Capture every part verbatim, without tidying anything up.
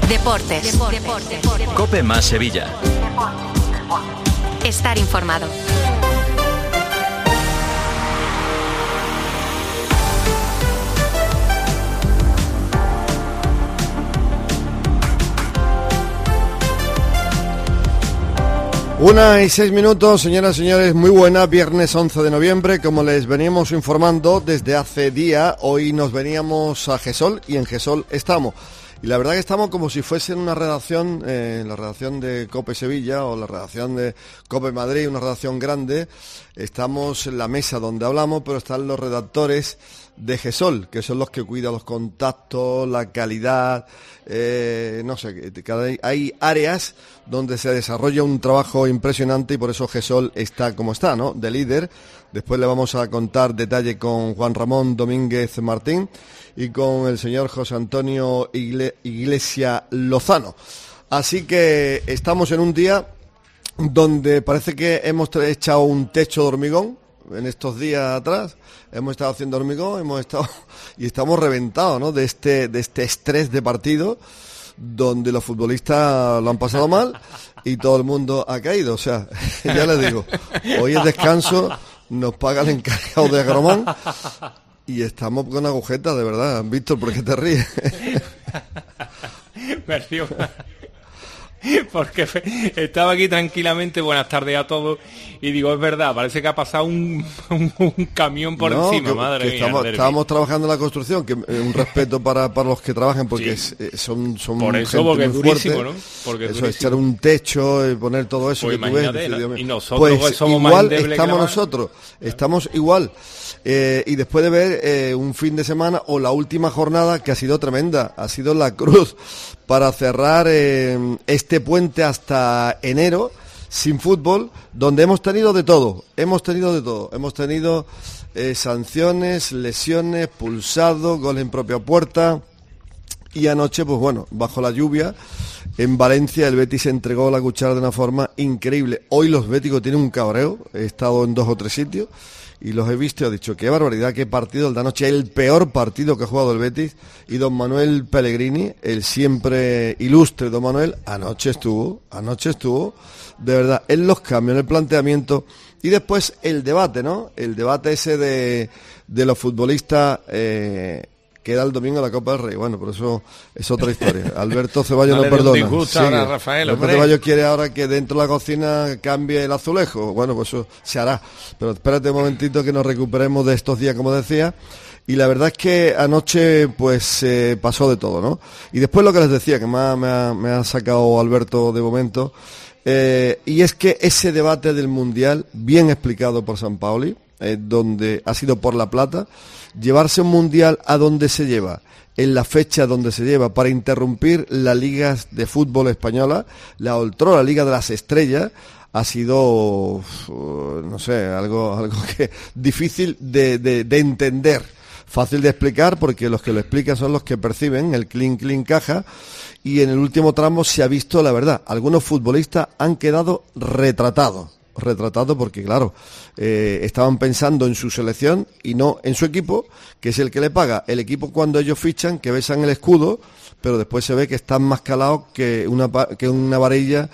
Deportes. Deportes. Deportes. Deportes. COPE más Sevilla. Estar informado. Una y seis minutos, señoras y señores, muy buena, viernes once de noviembre, como les veníamos informando desde hace día, hoy nos veníamos a Gesol y en Gesol estamos. Y la verdad que estamos como si fuese en una redacción, eh, la redacción de COPE Sevilla o la redacción de COPE Madrid, una redacción grande. Estamos en la mesa donde hablamos, pero están los redactores de Gesol, que son los que cuidan los contactos, la calidad, eh, no sé, cada, hay áreas donde se desarrolla un trabajo impresionante y por eso Gesol está como está, ¿no? De líder. Después le vamos a contar detalle con Juan Ramón Domínguez Martín y con el señor José Antonio Igle- Iglesia Lozano. Así que estamos en un día donde parece que hemos echado un techo de hormigón. En estos días atrás hemos estado haciendo hormigón, hemos estado y estamos reventados, ¿no? De este de este estrés de partido donde los futbolistas lo han pasado mal y todo el mundo ha caído. O sea, ya les digo, hoy es descanso, nos paga el encargado de Agromán y estamos con agujetas, de verdad. Víctor, ¿por qué te ríes? Me río porque estaba aquí tranquilamente, buenas tardes a todos, y digo, es verdad, parece que ha pasado un, un, un camión por no, encima, que, madre que mía. Estamos, estábamos trabajando en la construcción, que eh, un respeto para, para los que trabajan, porque sí. es, eh, son, son por eso, gente porque muy es durísimo, fuerte. ¿no? Porque es eso, durísimo. echar un techo, eh, poner todo eso Pues que tú ves. la, y nosotros pues pues somos igual más estamos nosotros, estamos igual. Eh, y después de ver eh, un fin de semana o la última jornada que ha sido tremenda, ha sido la cruz para cerrar eh, este puente hasta enero sin fútbol, donde hemos tenido de todo, hemos tenido de todo, hemos tenido eh, sanciones, lesiones, pulsados, gol en propia puerta y anoche, pues bueno, bajo la lluvia, en Valencia el Betis entregó la cuchara de una forma increíble. Hoy los béticos tienen un cabreo, he estado en dos o tres sitios y los he visto y he dicho, qué barbaridad, qué partido el de anoche, el peor partido que ha jugado el Betis. Y don Manuel Pellegrini, el siempre ilustre don Manuel, anoche estuvo, anoche estuvo, de verdad, en los cambios, en el planteamiento. Y después el debate, ¿no? El debate ese de, de los futbolistas eh, que da el domingo la Copa del Rey. Bueno, pero eso es otra historia. Alberto Ceballos no, no perdona. Sí, ahora, Rafael, Alberto Ceballos quiere ahora que dentro de la cocina cambie el azulejo. Bueno, pues eso se hará. Pero espérate un momentito que nos recuperemos de estos días, como decía. Y la verdad es que anoche pues eh, pasó de todo, ¿no? Y después lo que les decía, que me ha, me ha, me ha sacado Alberto de momento, eh, y es que ese debate del Mundial, bien explicado por Sampaoli, eh, donde ha sido por la plata, llevarse un Mundial a donde se lleva, en la fecha donde se lleva, para interrumpir las ligas de fútbol española, la Oltro, la Liga de las Estrellas, ha sido, no sé, algo, algo que difícil de, de, de entender, fácil de explicar, porque los que lo explican son los que perciben el clean clean caja, y en el último tramo se ha visto la verdad. Algunos futbolistas han quedado retratados. retratado porque claro, eh, estaban pensando en su selección y no en su equipo, que es el que le paga. El equipo, cuando ellos fichan, que besan el escudo, pero después se ve que están más calados que una, que una varilla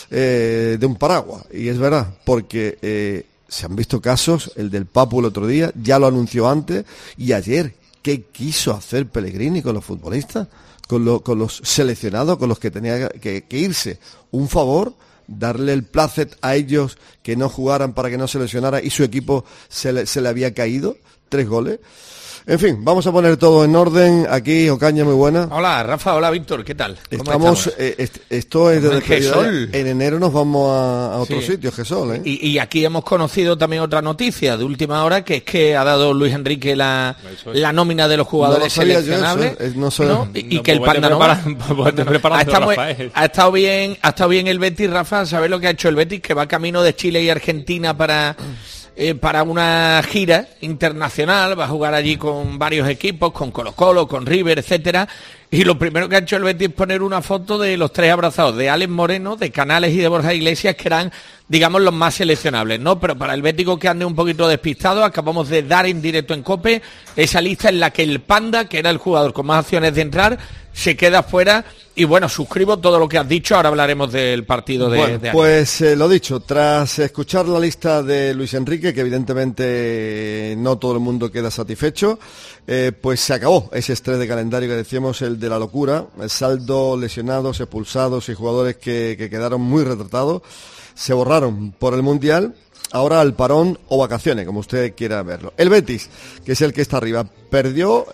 eh, de un paraguas. Y es verdad, porque eh, se han visto casos, el del Papu el otro día, ya lo anunció antes, y ayer, ¿qué quiso hacer Pellegrini con los futbolistas? Con, lo, con los seleccionados, con los que tenía que, que irse. Un favor, darle el placet a ellos que no jugaran para que no se lesionara y su equipo se le, se le había caído, tres goles. En fin, vamos a poner todo en orden. Aquí, Ocaña, muy buena. Hola, Rafa, hola, Víctor, ¿qué tal? ¿Cómo estamos, estamos? Eh, est- esto es de Gesol. En enero nos vamos a, a otro sí. sitio, Gesol, ¿eh? Y, y aquí hemos conocido también otra noticia de última hora, que es que ha dado Luis Enrique la, la nómina de los jugadores no seleccionables. Eso, no sé. ¿no? Y, y no, que el pues Panda no prepara, ha, estado muy, ha estado bien, ha estado bien el Betis, Rafa. ¿Sabes lo que ha hecho el Betis? Que va camino de Chile y Argentina para eh, para una gira internacional. Va a jugar allí con varios equipos, con Colo-Colo, con River, etcétera. y lo primero que ha hecho el Betis es poner una foto de los tres abrazados, de Alex Moreno, de Canales y de Borja Iglesias, que eran, digamos, los más seleccionables, ¿no? Pero para el bético que ande un poquito despistado, acabamos de dar en directo en COPE esa lista en la que el Panda, que era el jugador con más opciones de entrar, se queda fuera. Y bueno, suscribo todo lo que has dicho, ahora hablaremos del partido de... Bueno, de pues eh, lo dicho, tras escuchar la lista de Luis Enrique, que evidentemente no todo el mundo queda satisfecho, eh, pues se acabó ese estrés de calendario que decíamos, el de la locura, el saldo, lesionados, expulsados y jugadores que, que quedaron muy retratados, se borraron por el Mundial. Ahora al parón o vacaciones, como usted quiera verlo. El Betis, que es el que está arriba, perdió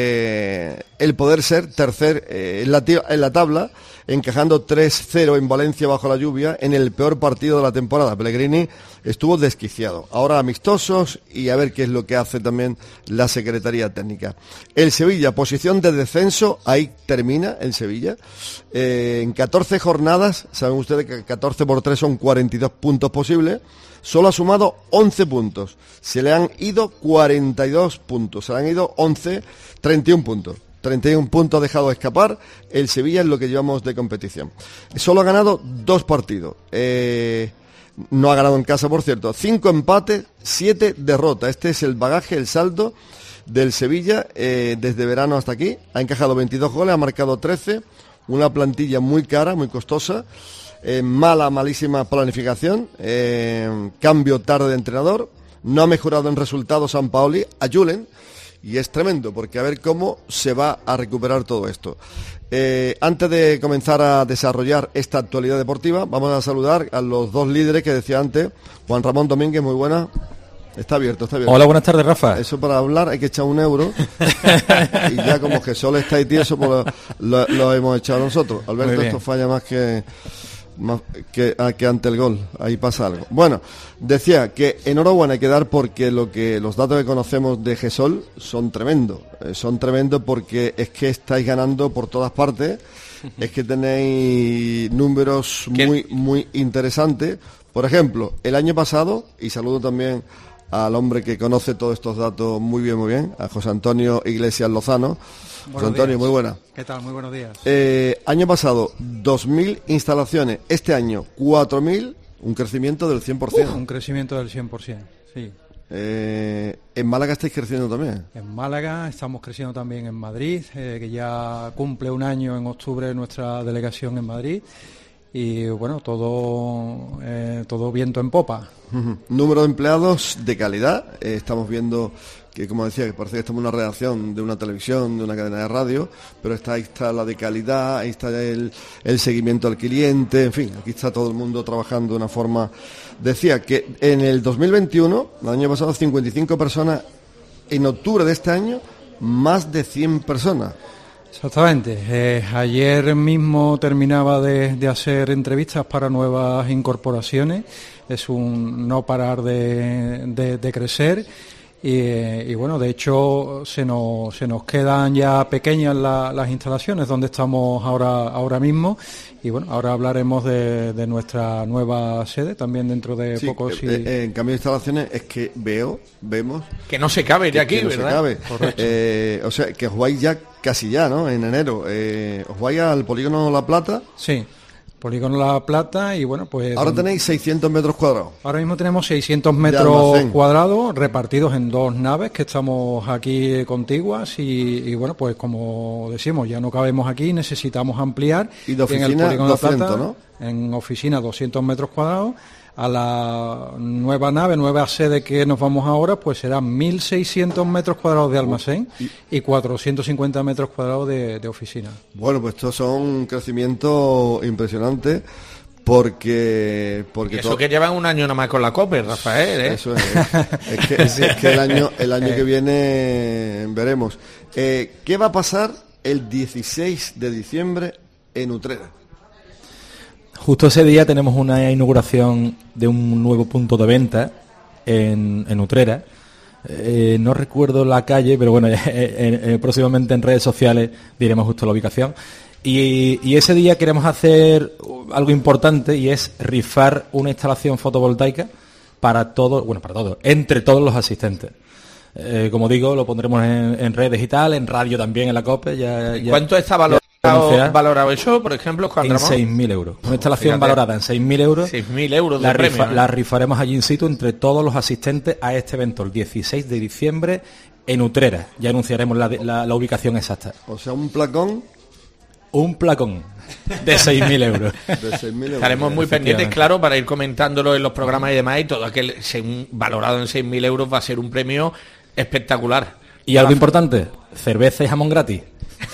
eh, el poder ser tercer eh, en, la en la tabla, encajando tres cero en Valencia bajo la lluvia, en el peor partido de la temporada. Pellegrini estuvo desquiciado. Ahora amistosos y a ver qué es lo que hace también la Secretaría Técnica. El Sevilla, posición de descenso, ahí termina el Sevilla. Eh, en catorce jornadas, saben ustedes que catorce por tres son cuarenta y dos puntos posibles. Solo ha sumado once puntos. Se le han ido cuarenta y dos puntos. Se le han ido once, treinta y uno puntos. treinta y uno puntos ha dejado escapar el Sevilla en lo que llevamos de competición. Solo ha ganado dos partidos. Eh, no ha ganado en casa, por cierto. Cinco empates, siete derrotas. Este es el bagaje, el saldo del Sevilla eh, desde verano hasta aquí. Ha encajado veintidós goles, ha marcado trece. Una plantilla muy cara, muy costosa. Eh, mala, malísima planificación, eh, cambio tarde de entrenador, no ha mejorado en resultados Sampaoli, a Julen, y es tremendo, porque a ver cómo se va a recuperar todo esto. Eh, antes de comenzar a desarrollar esta actualidad deportiva, vamos a saludar a los dos líderes que decía antes. Juan Ramón Domínguez, muy buena. Está abierto, está abierto. Hola, buenas tardes, Rafa. Eso para hablar hay que echar un euro. Y ya como que solo está ahí tieso, pues lo, lo, lo hemos echado nosotros. Alberto, esto falla más que... Más que, ah, que ante el gol, ahí pasa algo. Bueno, decía que enhorabuena hay que dar porque lo que los datos que conocemos de Gesol son tremendos, eh, son tremendos porque es que estáis ganando por todas partes, es que tenéis números muy muy interesantes. Por ejemplo, el año pasado, y saludo también al hombre que conoce todos estos datos muy bien, muy bien, a José Antonio Iglesias Lozano. José Antonio, muy buena. ¿Qué tal? Muy buenos días. Eh, año pasado, dos mil instalaciones. Este año, cuatro mil, un crecimiento del cien por ciento. Uh, un crecimiento del cien por ciento, sí. Eh, en Málaga estáis creciendo también. En Málaga estamos creciendo también en Madrid, eh, que ya cumple un año en octubre nuestra delegación en Madrid. Y bueno, todo, eh, todo viento en popa. Uh-huh. Número de empleados de calidad. Eh, estamos viendo que, como decía, que parece que estamos en una redacción de una televisión, de una cadena de radio, pero está, ahí está la de calidad, ahí está el, el seguimiento al cliente, en fin, aquí está todo el mundo trabajando de una forma. Decía que en el dos mil veintiuno, el año pasado, cincuenta y cinco personas, en octubre de este año, más de cien personas. Exactamente. Eh, ayer mismo terminaba de, de hacer entrevistas para nuevas incorporaciones. Es un no parar de, de, de crecer. Y, y bueno, de hecho se nos, se nos quedan ya pequeñas la, las instalaciones donde estamos ahora, ahora mismo. Y bueno, ahora hablaremos de, de nuestra nueva sede también dentro de sí, poco. Eh, si... eh, en cambio de instalaciones es que veo, vemos... Que no se cabe de aquí, que no ¿verdad? Se cabe. Eh, o sea, que os vais ya casi ya, ¿no? En enero. Eh, os vais al Polígono La Plata. Sí. Polígono La Plata y bueno, pues... Ahora tenéis seiscientos metros cuadrados. Ahora mismo tenemos seiscientos metros cuadrados repartidos en dos naves que estamos aquí contiguas y, y bueno, pues como decimos, ya no cabemos aquí, necesitamos ampliar. Y de oficina en el Polígono doscientos, La Plata, ¿no? En oficina doscientos metros cuadrados. A la nueva nave, nueva sede que nos vamos ahora, pues serán mil seiscientos metros cuadrados de almacén y cuatrocientos cincuenta metros cuadrados de, de oficina. Bueno, pues estos son un crecimiento impresionante porque... porque y eso todo... que llevan un año nada más con la COPE, Rafael, ¿eh? Eso es, es que, es, es que el año, el año que viene veremos. Eh, ¿Qué va a pasar el dieciséis de diciembre en Utrera? Justo ese día tenemos una inauguración de un nuevo punto de venta en, en Utrera. Eh, no recuerdo la calle, pero bueno, eh, eh, próximamente en redes sociales diremos justo la ubicación. Y, y ese día queremos hacer algo importante y es rifar una instalación fotovoltaica para todos, bueno, para todos, entre todos los asistentes. Eh, como digo, lo pondremos en, en redes y tal, en radio también, en la COPE. Ya, ya, ¿Cuánto está valorado anunciar valorado eso, por ejemplo, Juan en Ramón? seis mil euros. Una instalación Fíjate. valorada en seis mil euros. seis mil euros de la, premio, rifa, ¿eh? la rifaremos allí in situ entre todos los asistentes a este evento el dieciséis de diciembre en Utrera. Ya anunciaremos la, la, la ubicación exacta. O sea, un placón Un placón de seis mil euros. de seis mil euros. Estaremos muy pendientes, Efectivamente. claro, para ir comentándolo en los programas y demás, y todo aquel según valorado en seis mil euros va a ser un premio espectacular. Y algo importante, cerveza y jamón gratis.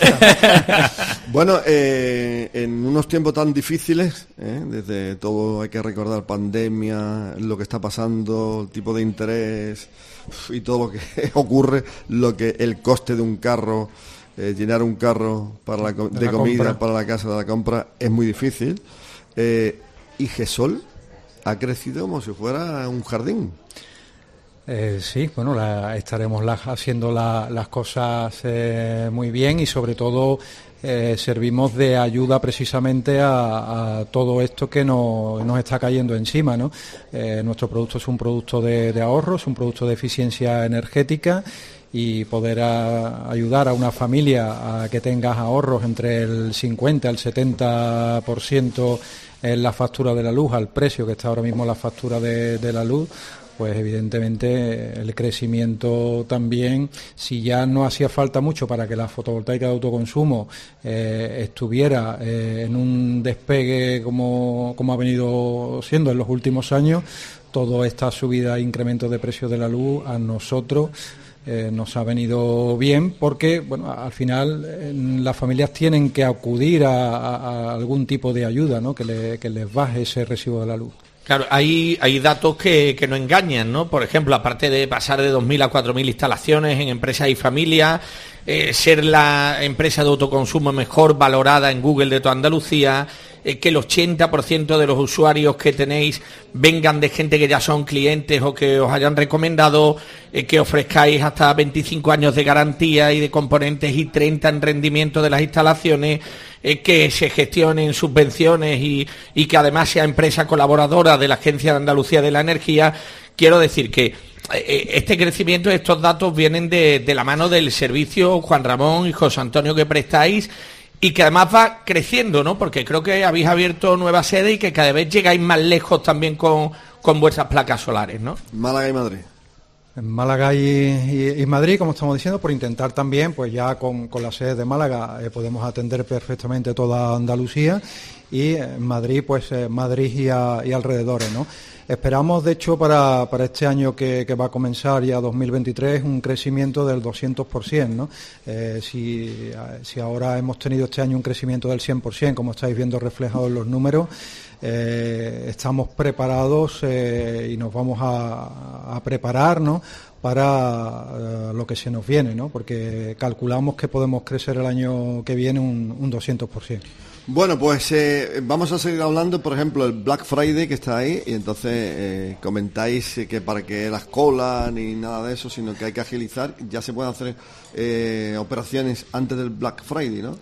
Bueno, eh, en unos tiempos tan difíciles, eh, desde todo hay que recordar pandemia, lo que está pasando, el tipo de interés uf, y todo lo que ocurre, lo que el coste de un carro, eh, llenar un carro para la, co- De de la comida compra. para la casa de la compra es muy difícil. Eh, y Gesol ha crecido como si fuera un jardín. Eh, sí, bueno, la- estaremos la- haciendo la- las cosas eh, muy bien y sobre todo eh, servimos de ayuda precisamente a, a todo esto que no- nos está cayendo encima, ¿no? Eh, nuestro producto es un producto de, de ahorro, es un producto de eficiencia energética y poder a- ayudar a una familia a que tenga ahorros entre el cincuenta y el setenta por ciento en la factura de la luz, al precio que está ahora mismo la factura de, de la luz, pues evidentemente el crecimiento también, si ya no hacía falta mucho para que la fotovoltaica de autoconsumo eh, estuviera eh, en un despegue como, como ha venido siendo en los últimos años, toda esta subida e incremento de precios de la luz a nosotros eh, nos ha venido bien porque, bueno, al final eh, las familias tienen que acudir a, a- a algún tipo de ayuda, ¿no? que, le- que les baje ese recibo de la luz. Claro, hay, hay datos que, que no engañan, ¿no? Por ejemplo, aparte de pasar de dos mil a cuatro mil instalaciones en empresas y familias, eh, ser la empresa de autoconsumo mejor valorada en Google de toda Andalucía, eh, que el ochenta por ciento de los usuarios que tenéis vengan de gente que ya son clientes o que os hayan recomendado, eh, que ofrezcáis hasta veinticinco años de garantía y de componentes y treinta en rendimiento de las instalaciones, eh, que se gestionen subvenciones y, y que además sea empresa colaboradora de la Agencia de Andalucía de la Energía. Quiero decir que eh, este crecimiento, estos datos vienen de, de la mano del servicio Juan Ramón y José Antonio que prestáis y que además va creciendo, ¿no? Porque creo que habéis abierto nueva sede y que cada vez llegáis más lejos también con, con vuestras placas solares, ¿no? Málaga y Madrid. En Málaga y, y- y Madrid, como estamos diciendo, por intentar también, pues ya con, con la sede de Málaga eh, podemos atender perfectamente toda Andalucía y en Madrid, pues eh, Madrid y, a- y alrededores, ¿no? Esperamos, de hecho, para, para este año que, que va a comenzar ya dos mil veintitrés, un crecimiento del doscientos por ciento, ¿no? Eh, si, si ahora hemos tenido este año un crecimiento del cien por ciento, como estáis viendo reflejado en los números, eh, estamos preparados eh, y nos vamos a, a preparar, ¿no?, para eh, lo que se nos viene, ¿no? Porque calculamos que podemos crecer el año que viene un, un doscientos por ciento. Bueno, pues eh, vamos a seguir hablando, por ejemplo, el Black Friday que está ahí, y entonces eh, comentáis eh, que para que las colas ni nada de eso, sino que hay que agilizar, ya se pueden hacer eh, operaciones antes del Black Friday, ¿no?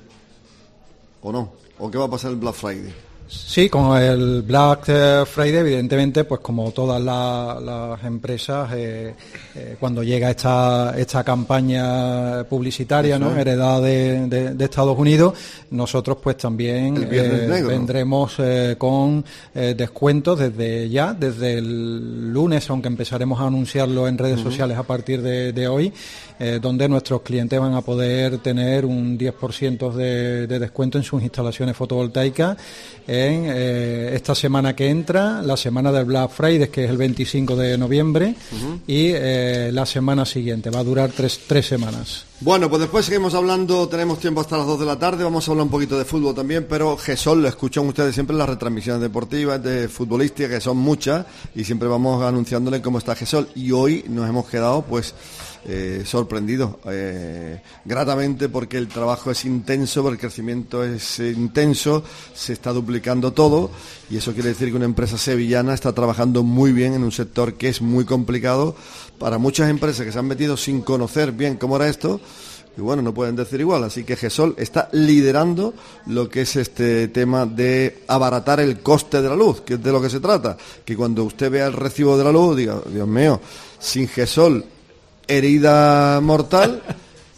¿O no? ¿O qué va a pasar el Black Friday? Sí, con el Black eh, Friday, evidentemente, pues como todas la- las empresas, eh, eh, cuando llega esta esta campaña publicitaria, ¿no?, heredada de, de- de Estados Unidos, nosotros pues también El Viernes eh, Negro. vendremos eh, con eh, descuentos desde ya, desde el lunes, aunque empezaremos a anunciarlo en redes sociales a partir de, de hoy, eh, donde nuestros clientes van a poder tener un diez por ciento de, de descuento en sus instalaciones fotovoltaicas en eh, esta semana que entra, la semana del Black Friday, que es el veinticinco de noviembre, y eh, la semana siguiente. Va a durar tres, tres semanas. Bueno, pues después seguimos hablando, tenemos tiempo hasta las dos de la tarde, vamos a hablar un poquito de fútbol también, pero Gesol, lo escuchan ustedes siempre en las retransmisiones deportivas, de futbolísticas, que son muchas, y siempre vamos anunciándole cómo está Gesol, y hoy nos hemos quedado, pues, eh, sorprendidos, eh, gratamente, porque el trabajo es intenso, el crecimiento es eh, intenso, se está duplicando todo, y eso quiere decir que una empresa sevillana está trabajando muy bien en un sector que es muy complicado para muchas empresas que se han metido sin conocer bien cómo era esto, y bueno, no pueden decir igual, así que Gesol está liderando lo que es este tema de abaratar el coste de la luz, que es de lo que se trata, que cuando usted vea el recibo de la luz, diga, Dios mío, sin Gesol, herida mortal,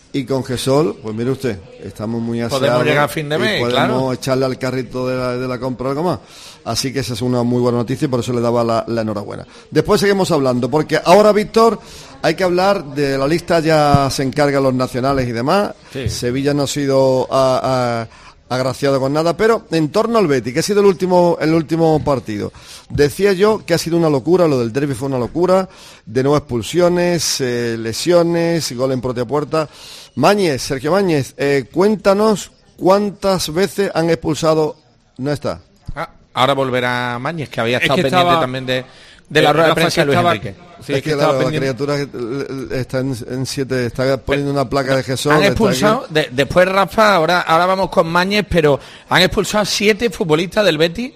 Y con Gesol, pues mire usted, estamos muy aseados. Podemos llegar a fin de mes, y podemos claro. echarle al carrito de la, de la compra algo más. Así que esa es una muy buena noticia y por eso le daba la, la enhorabuena. Después seguimos hablando, porque ahora, Víctor, hay que hablar de la lista, ya se encargan los nacionales y demás. Sí. Sevilla no ha sido a, a, agraciado con nada, pero en torno al Betis, que ha sido el último, el último partido. Decía yo que ha sido una locura, lo del derbi fue una locura, de nuevo expulsiones, eh, lesiones, gol en propia puerta. Mañez, Sergio Mañez, eh, cuéntanos cuántas veces han expulsado. No está. Ah, ahora volverá Mañez, que había estado es que pendiente estaba, también de, de la rueda de prensa de Luis estaba, Enrique. Sí, es es que, que la, estaba la pendiente. criatura está en, en siete, está poniendo una placa de Jesús. Han expulsado, de, después Rafa, ahora, ahora vamos con Mañez, pero han expulsado siete futbolistas del Betis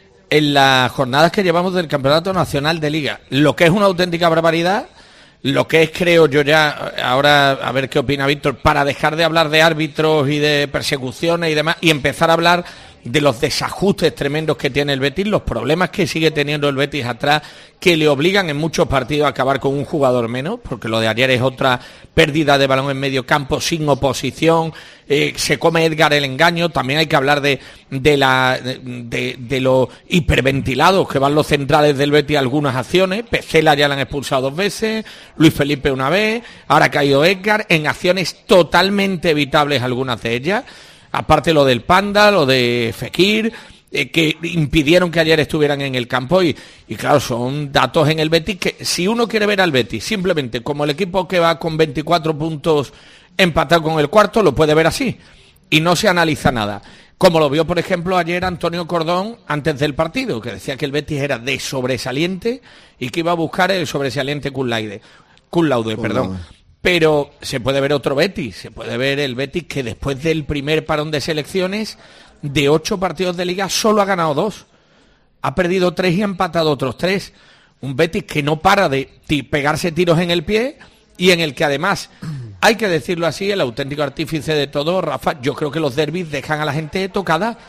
en las jornadas que llevamos del Campeonato Nacional de Liga, lo que es una auténtica barbaridad. Lo que es, creo yo ya, ahora a ver qué opina Víctor, para dejar de hablar de árbitros y de persecuciones y demás, y empezar a hablar de los desajustes tremendos que tiene el Betis, los problemas que sigue teniendo el Betis atrás, que le obligan en muchos partidos a acabar con un jugador menos, porque lo de ayer es otra pérdida de balón en medio campo sin oposición, eh, se come Edgar el engaño. También hay que hablar de de la de, de, de los hiperventilados que van los centrales del Betis a algunas acciones. Pecela ya le han expulsado dos veces, Luis Felipe una vez, ahora ha caído Edgar, en acciones totalmente evitables algunas de ellas. Aparte lo del Panda, lo de Fekir, eh, que impidieron que ayer estuvieran en el campo y, y claro, son datos en el Betis que si uno quiere ver al Betis simplemente como el equipo que va con veinticuatro puntos empatado con el cuarto, lo puede ver así y no se analiza nada. Como lo vio, por ejemplo, ayer Antonio Cordón antes del partido, que decía que el Betis era de sobresaliente y que iba a buscar el sobresaliente cum laude, cum laude, perdón. Pero se puede ver otro Betis, se puede ver el Betis que después del primer parón de selecciones, de ocho partidos de liga, solo ha ganado dos. Ha perdido tres y ha empatado otros tres. Un Betis que no para de t- pegarse tiros en el pie y en el que además, hay que decirlo así, el auténtico artífice de todo, Rafa, yo creo que los derbis dejan a la gente tocada.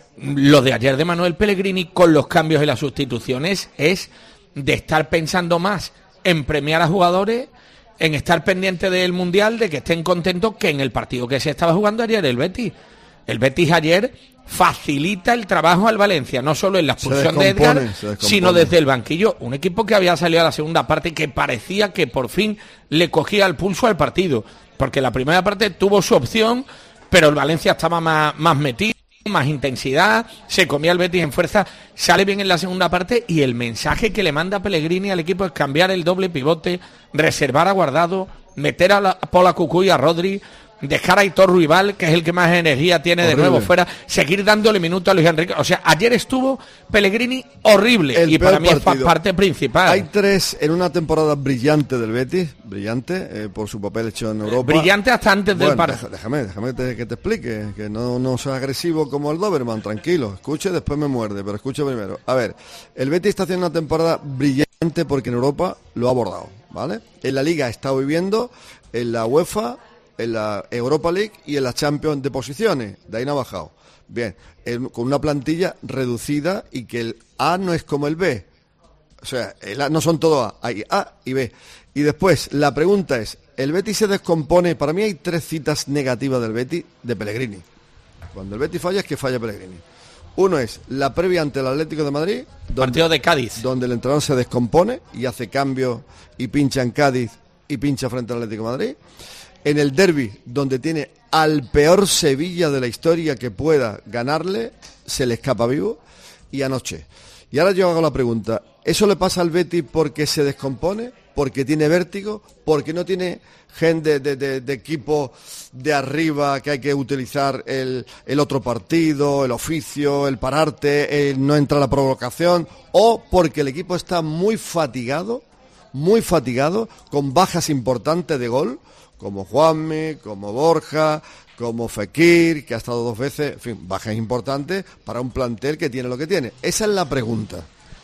Lo de ayer de Manuel Pellegrini con los cambios y las sustituciones es de estar pensando más en premiar a jugadores, en estar pendiente del Mundial, de que estén contentos, que en el partido que se estaba jugando ayer el Betis. El Betis ayer facilita el trabajo al Valencia, no solo en la expulsión de Edgar, sino desde el banquillo. Un equipo que había salido a la segunda parte y que parecía que por fin le cogía el pulso al partido, porque la primera parte tuvo su opción, pero el Valencia estaba más, más metido, más intensidad, se comía el Betis en fuerza, sale bien en la segunda parte y el mensaje que le manda Pellegrini al equipo es cambiar el doble pivote, reservar a Guardado, meter a, la, a Paula Cucuy, a Rodri, dejar a Aitor Ruibal, que es el que más energía tiene horrible. De nuevo fuera, seguir dándole minutos a Luis Enrique. O sea, ayer estuvo Pellegrini horrible el y para mí partido. Es parte principal. Hay tres en una temporada brillante del Betis, brillante eh, por su papel hecho en Europa. Brillante hasta antes bueno, del partido. Déjame, déjame te, que te explique, que no, no sea agresivo como el Doberman, tranquilo, escuche, después me muerde, pero escuche primero. A ver, el Betis está haciendo una temporada brillante porque en Europa lo ha abordado, ¿vale? En la Liga está viviendo, en la UEFA, en la Europa League y en la Champions de posiciones, de ahí no ha bajado. Bien, el, con una plantilla reducida y que el A no es como el B. O sea, el A no son todos A, hay A y B. Y después, la pregunta es, ¿el Betis se descompone? Para mí hay tres citas negativas del Betis de Pellegrini. Cuando el Betis falla es que falla Pellegrini. Uno es la previa ante el Atlético de Madrid. Donde, partido de Cádiz. Donde el entrenador se descompone y hace cambios y pincha en Cádiz y pincha frente al Atlético de Madrid. En el derbi, donde tiene al peor Sevilla de la historia que pueda ganarle, se le escapa vivo. Y anoche. Y ahora yo hago la pregunta, ¿eso le pasa al Betis porque se descompone? ¿Porque tiene vértigo? ¿Porque no tiene gente de, de, de equipo de arriba que hay que utilizar el, el otro partido, el oficio, el pararte, el no entra la provocación? ¿O porque el equipo está muy fatigado, muy fatigado, con bajas importantes de gol? Como Juanmi, como Borja, como Fekir, que ha estado dos veces, en fin, bajas importantes para un plantel que tiene lo que tiene. Esa es la pregunta.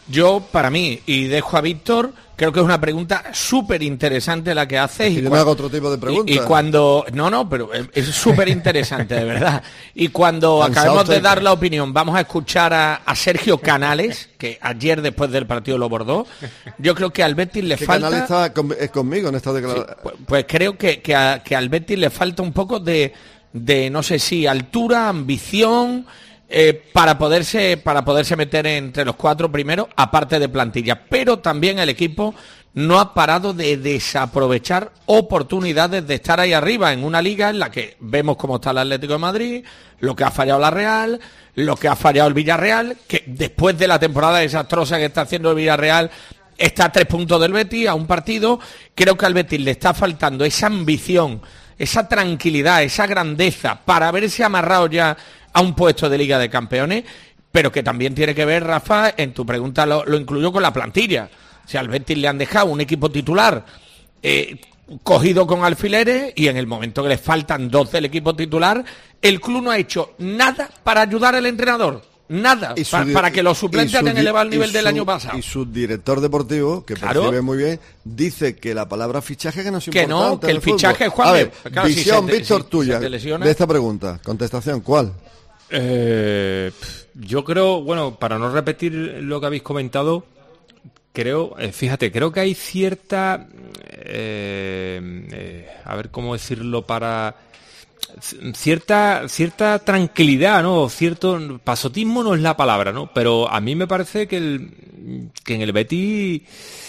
Yo, para mí, y dejo a Víctor, creo que es una pregunta súper interesante la que haces. Y y yo cua- me hago otro tipo de preguntas. Y, y cuando... No, no, pero es- es súper interesante, de verdad. Y cuando Cansado acabemos de estoy. dar la opinión, vamos a escuchar a, a Sergio Canales, que ayer después del partido lo bordó. Yo creo que al Betis le ¿Qué falta... canal está con- es conmigo en esta declaración? Pues, pues creo que, que, a- que al Betis le falta un poco de, de no sé si altura, ambición, eh, para poderse para poderse meter entre los cuatro primeros, aparte de plantilla. Pero también el equipo no ha parado de desaprovechar oportunidades de estar ahí arriba en una liga en la que vemos cómo está el Atlético de Madrid, lo que ha fallado la Real, lo que ha fallado el Villarreal, que después de la temporada desastrosa que está haciendo el Villarreal, está a tres puntos del Betis, a un partido. Creo que al Betis le está faltando esa ambición, esa tranquilidad, esa grandeza para haberse amarrado ya a un puesto de Liga de Campeones, pero que también tiene que ver, Rafa, en tu pregunta lo, lo incluyo con la plantilla. O sea, al Betis le han dejado un equipo titular eh, cogido con alfileres, y en el momento que le faltan dos del equipo titular, el club no ha hecho nada para ayudar al entrenador. Nada, Y su pa- di- para que los y suplentes su hayan di- elevado el y nivel del su- año pasado. Y su director deportivo, que Claro. percibe muy bien, dice que la palabra fichaje que no es Que no, importante que en el fichaje fútbol. es Juan A de- ver, claro, si visión, se te- Víctor, si tuya, se te lesiona. de esta pregunta. Contestación, ¿cuál? Eh, yo creo, bueno, para no repetir lo que habéis comentado, creo, eh, fíjate, creo que hay cierta, eh, eh, a ver cómo decirlo para cierta cierta tranquilidad, ¿no? Cierto pasotismo no es la palabra, ¿no? Pero a mí me parece que el que en el Betis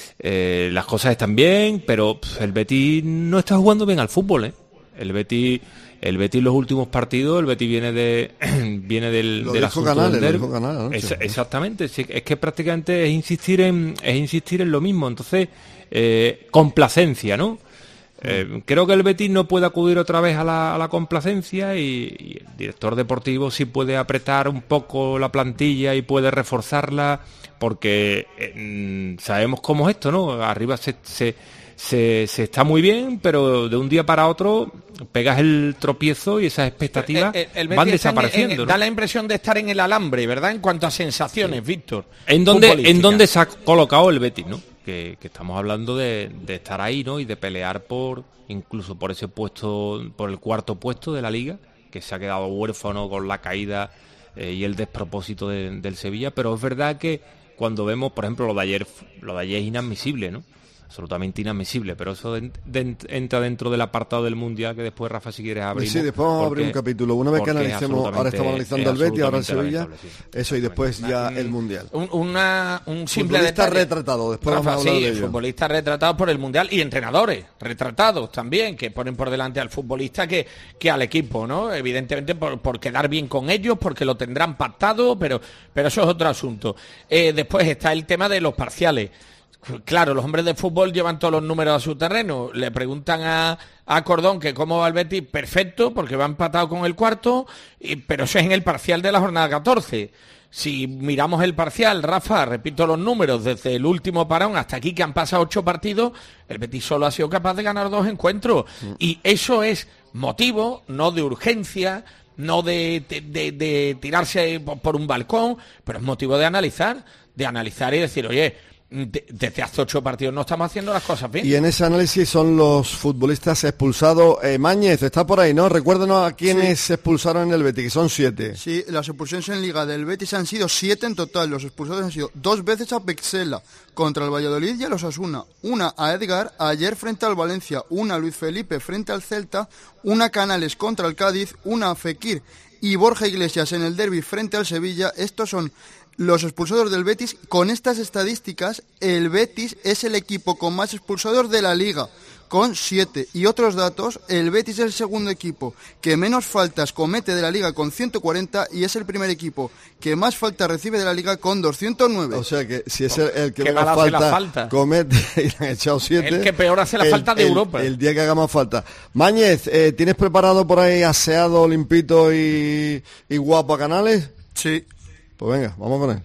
eh, las cosas están bien, pero pff, el Betis no está jugando bien al fútbol, ¿eh? El Betis El Betis los últimos partidos, el Betis viene de viene del, Lo del dijo asunto Canales, del lo derbi. dijo Canales anoche. Es- exactamente, sí, es que prácticamente es insistir en es insistir en lo mismo, entonces eh, complacencia, ¿no? Eh, creo que el Betis no puede acudir otra vez a la, a la complacencia, y, y el director deportivo sí puede apretar un poco la plantilla y puede reforzarla, porque eh, mm, sabemos cómo es esto, ¿no? Arriba se, se, se, se está muy bien, pero de un día para otro pegas el tropiezo y esas expectativas El- el- el Betis van está en- desapareciendo, en- ¿no? Da la impresión de estar en el alambre, ¿verdad? En cuanto a sensaciones, Víctor. ¿En dónde, futbolísticas. ¿En dónde se ha colocado el Betis, no? Que, que estamos hablando de, de estar ahí, ¿no? Y de pelear por, incluso por ese puesto, por el cuarto puesto de la Liga, que se ha quedado huérfano con la caída eh, y el despropósito de- del Sevilla. Pero es verdad que cuando vemos, por ejemplo, lo de ayer, lo de ayer es inadmisible, ¿no? Absolutamente inadmisible, pero eso de- de- entra dentro del apartado del Mundial, que después, Rafa, si quieres abrir. Sí, después vamos a abrir un capítulo. Una vez que porque es analicemos, ahora estamos absolutamente- analizando el es Betis, ahora el absolutamente Sevilla, lamentable, sí. eso, y después ya el Mundial. Un, una, un simple Futbolista detalle. retratado, después Rafa, vamos a hablar sí, de ello. futbolistas retratados por el Mundial, y entrenadores retratados también, que ponen por delante al futbolista que, que al equipo, ¿no? Evidentemente por, por quedar bien con ellos, porque lo tendrán pactado, pero, pero eso es otro asunto. Eh, después está el tema de los parciales. Claro, los hombres de fútbol llevan todos los números a su terreno. Le preguntan a, a Cordón que cómo va el Betis, perfecto, porque va empatado con el cuarto, y- pero eso es en el parcial de la jornada catorce. Si miramos el parcial, Rafa, repito los números, desde el último parón hasta aquí, que han pasado ocho partidos, el Betis solo ha sido capaz de ganar dos encuentros. Y eso es motivo, no de urgencia, no de, de- de- de tirarse por por un balcón, pero es motivo de analizar, de analizar y decir, oye, de- desde hace ocho partidos no estamos haciendo las cosas bien. Y en ese análisis son los futbolistas expulsados. Eh, Máñez, está por ahí, ¿no? Recuérdenos a quiénes se expulsaron en el Betis, que son siete. Sí, las expulsiones en Liga del Betis han sido siete en total. Los expulsados han sido dos veces a Pexela contra el Valladolid y a los Asuna, una a Edgar ayer frente al Valencia, una a Luis Felipe frente al Celta, una a Canales contra el Cádiz, una a Fekir y Borja Iglesias en el derbi frente al Sevilla. Estos son los expulsados del Betis. Con estas estadísticas, el Betis es el equipo con más expulsados de la Liga, con siete. Y otros datos, el Betis es el segundo equipo que menos faltas comete de la Liga, con ciento cuarenta, y es el primer equipo que más faltas recibe de la Liga, con doscientos nueve. O sea que si es el, el que Qué menos mal hace la falta, falta. comete y le han echado siete. El que peor hace la el- falta de el- Europa. El día que hagamos falta. Máñez, eh, ¿tienes preparado por ahí aseado, limpito y, y guapo a Canales? Sí. Pues venga, vamos con él.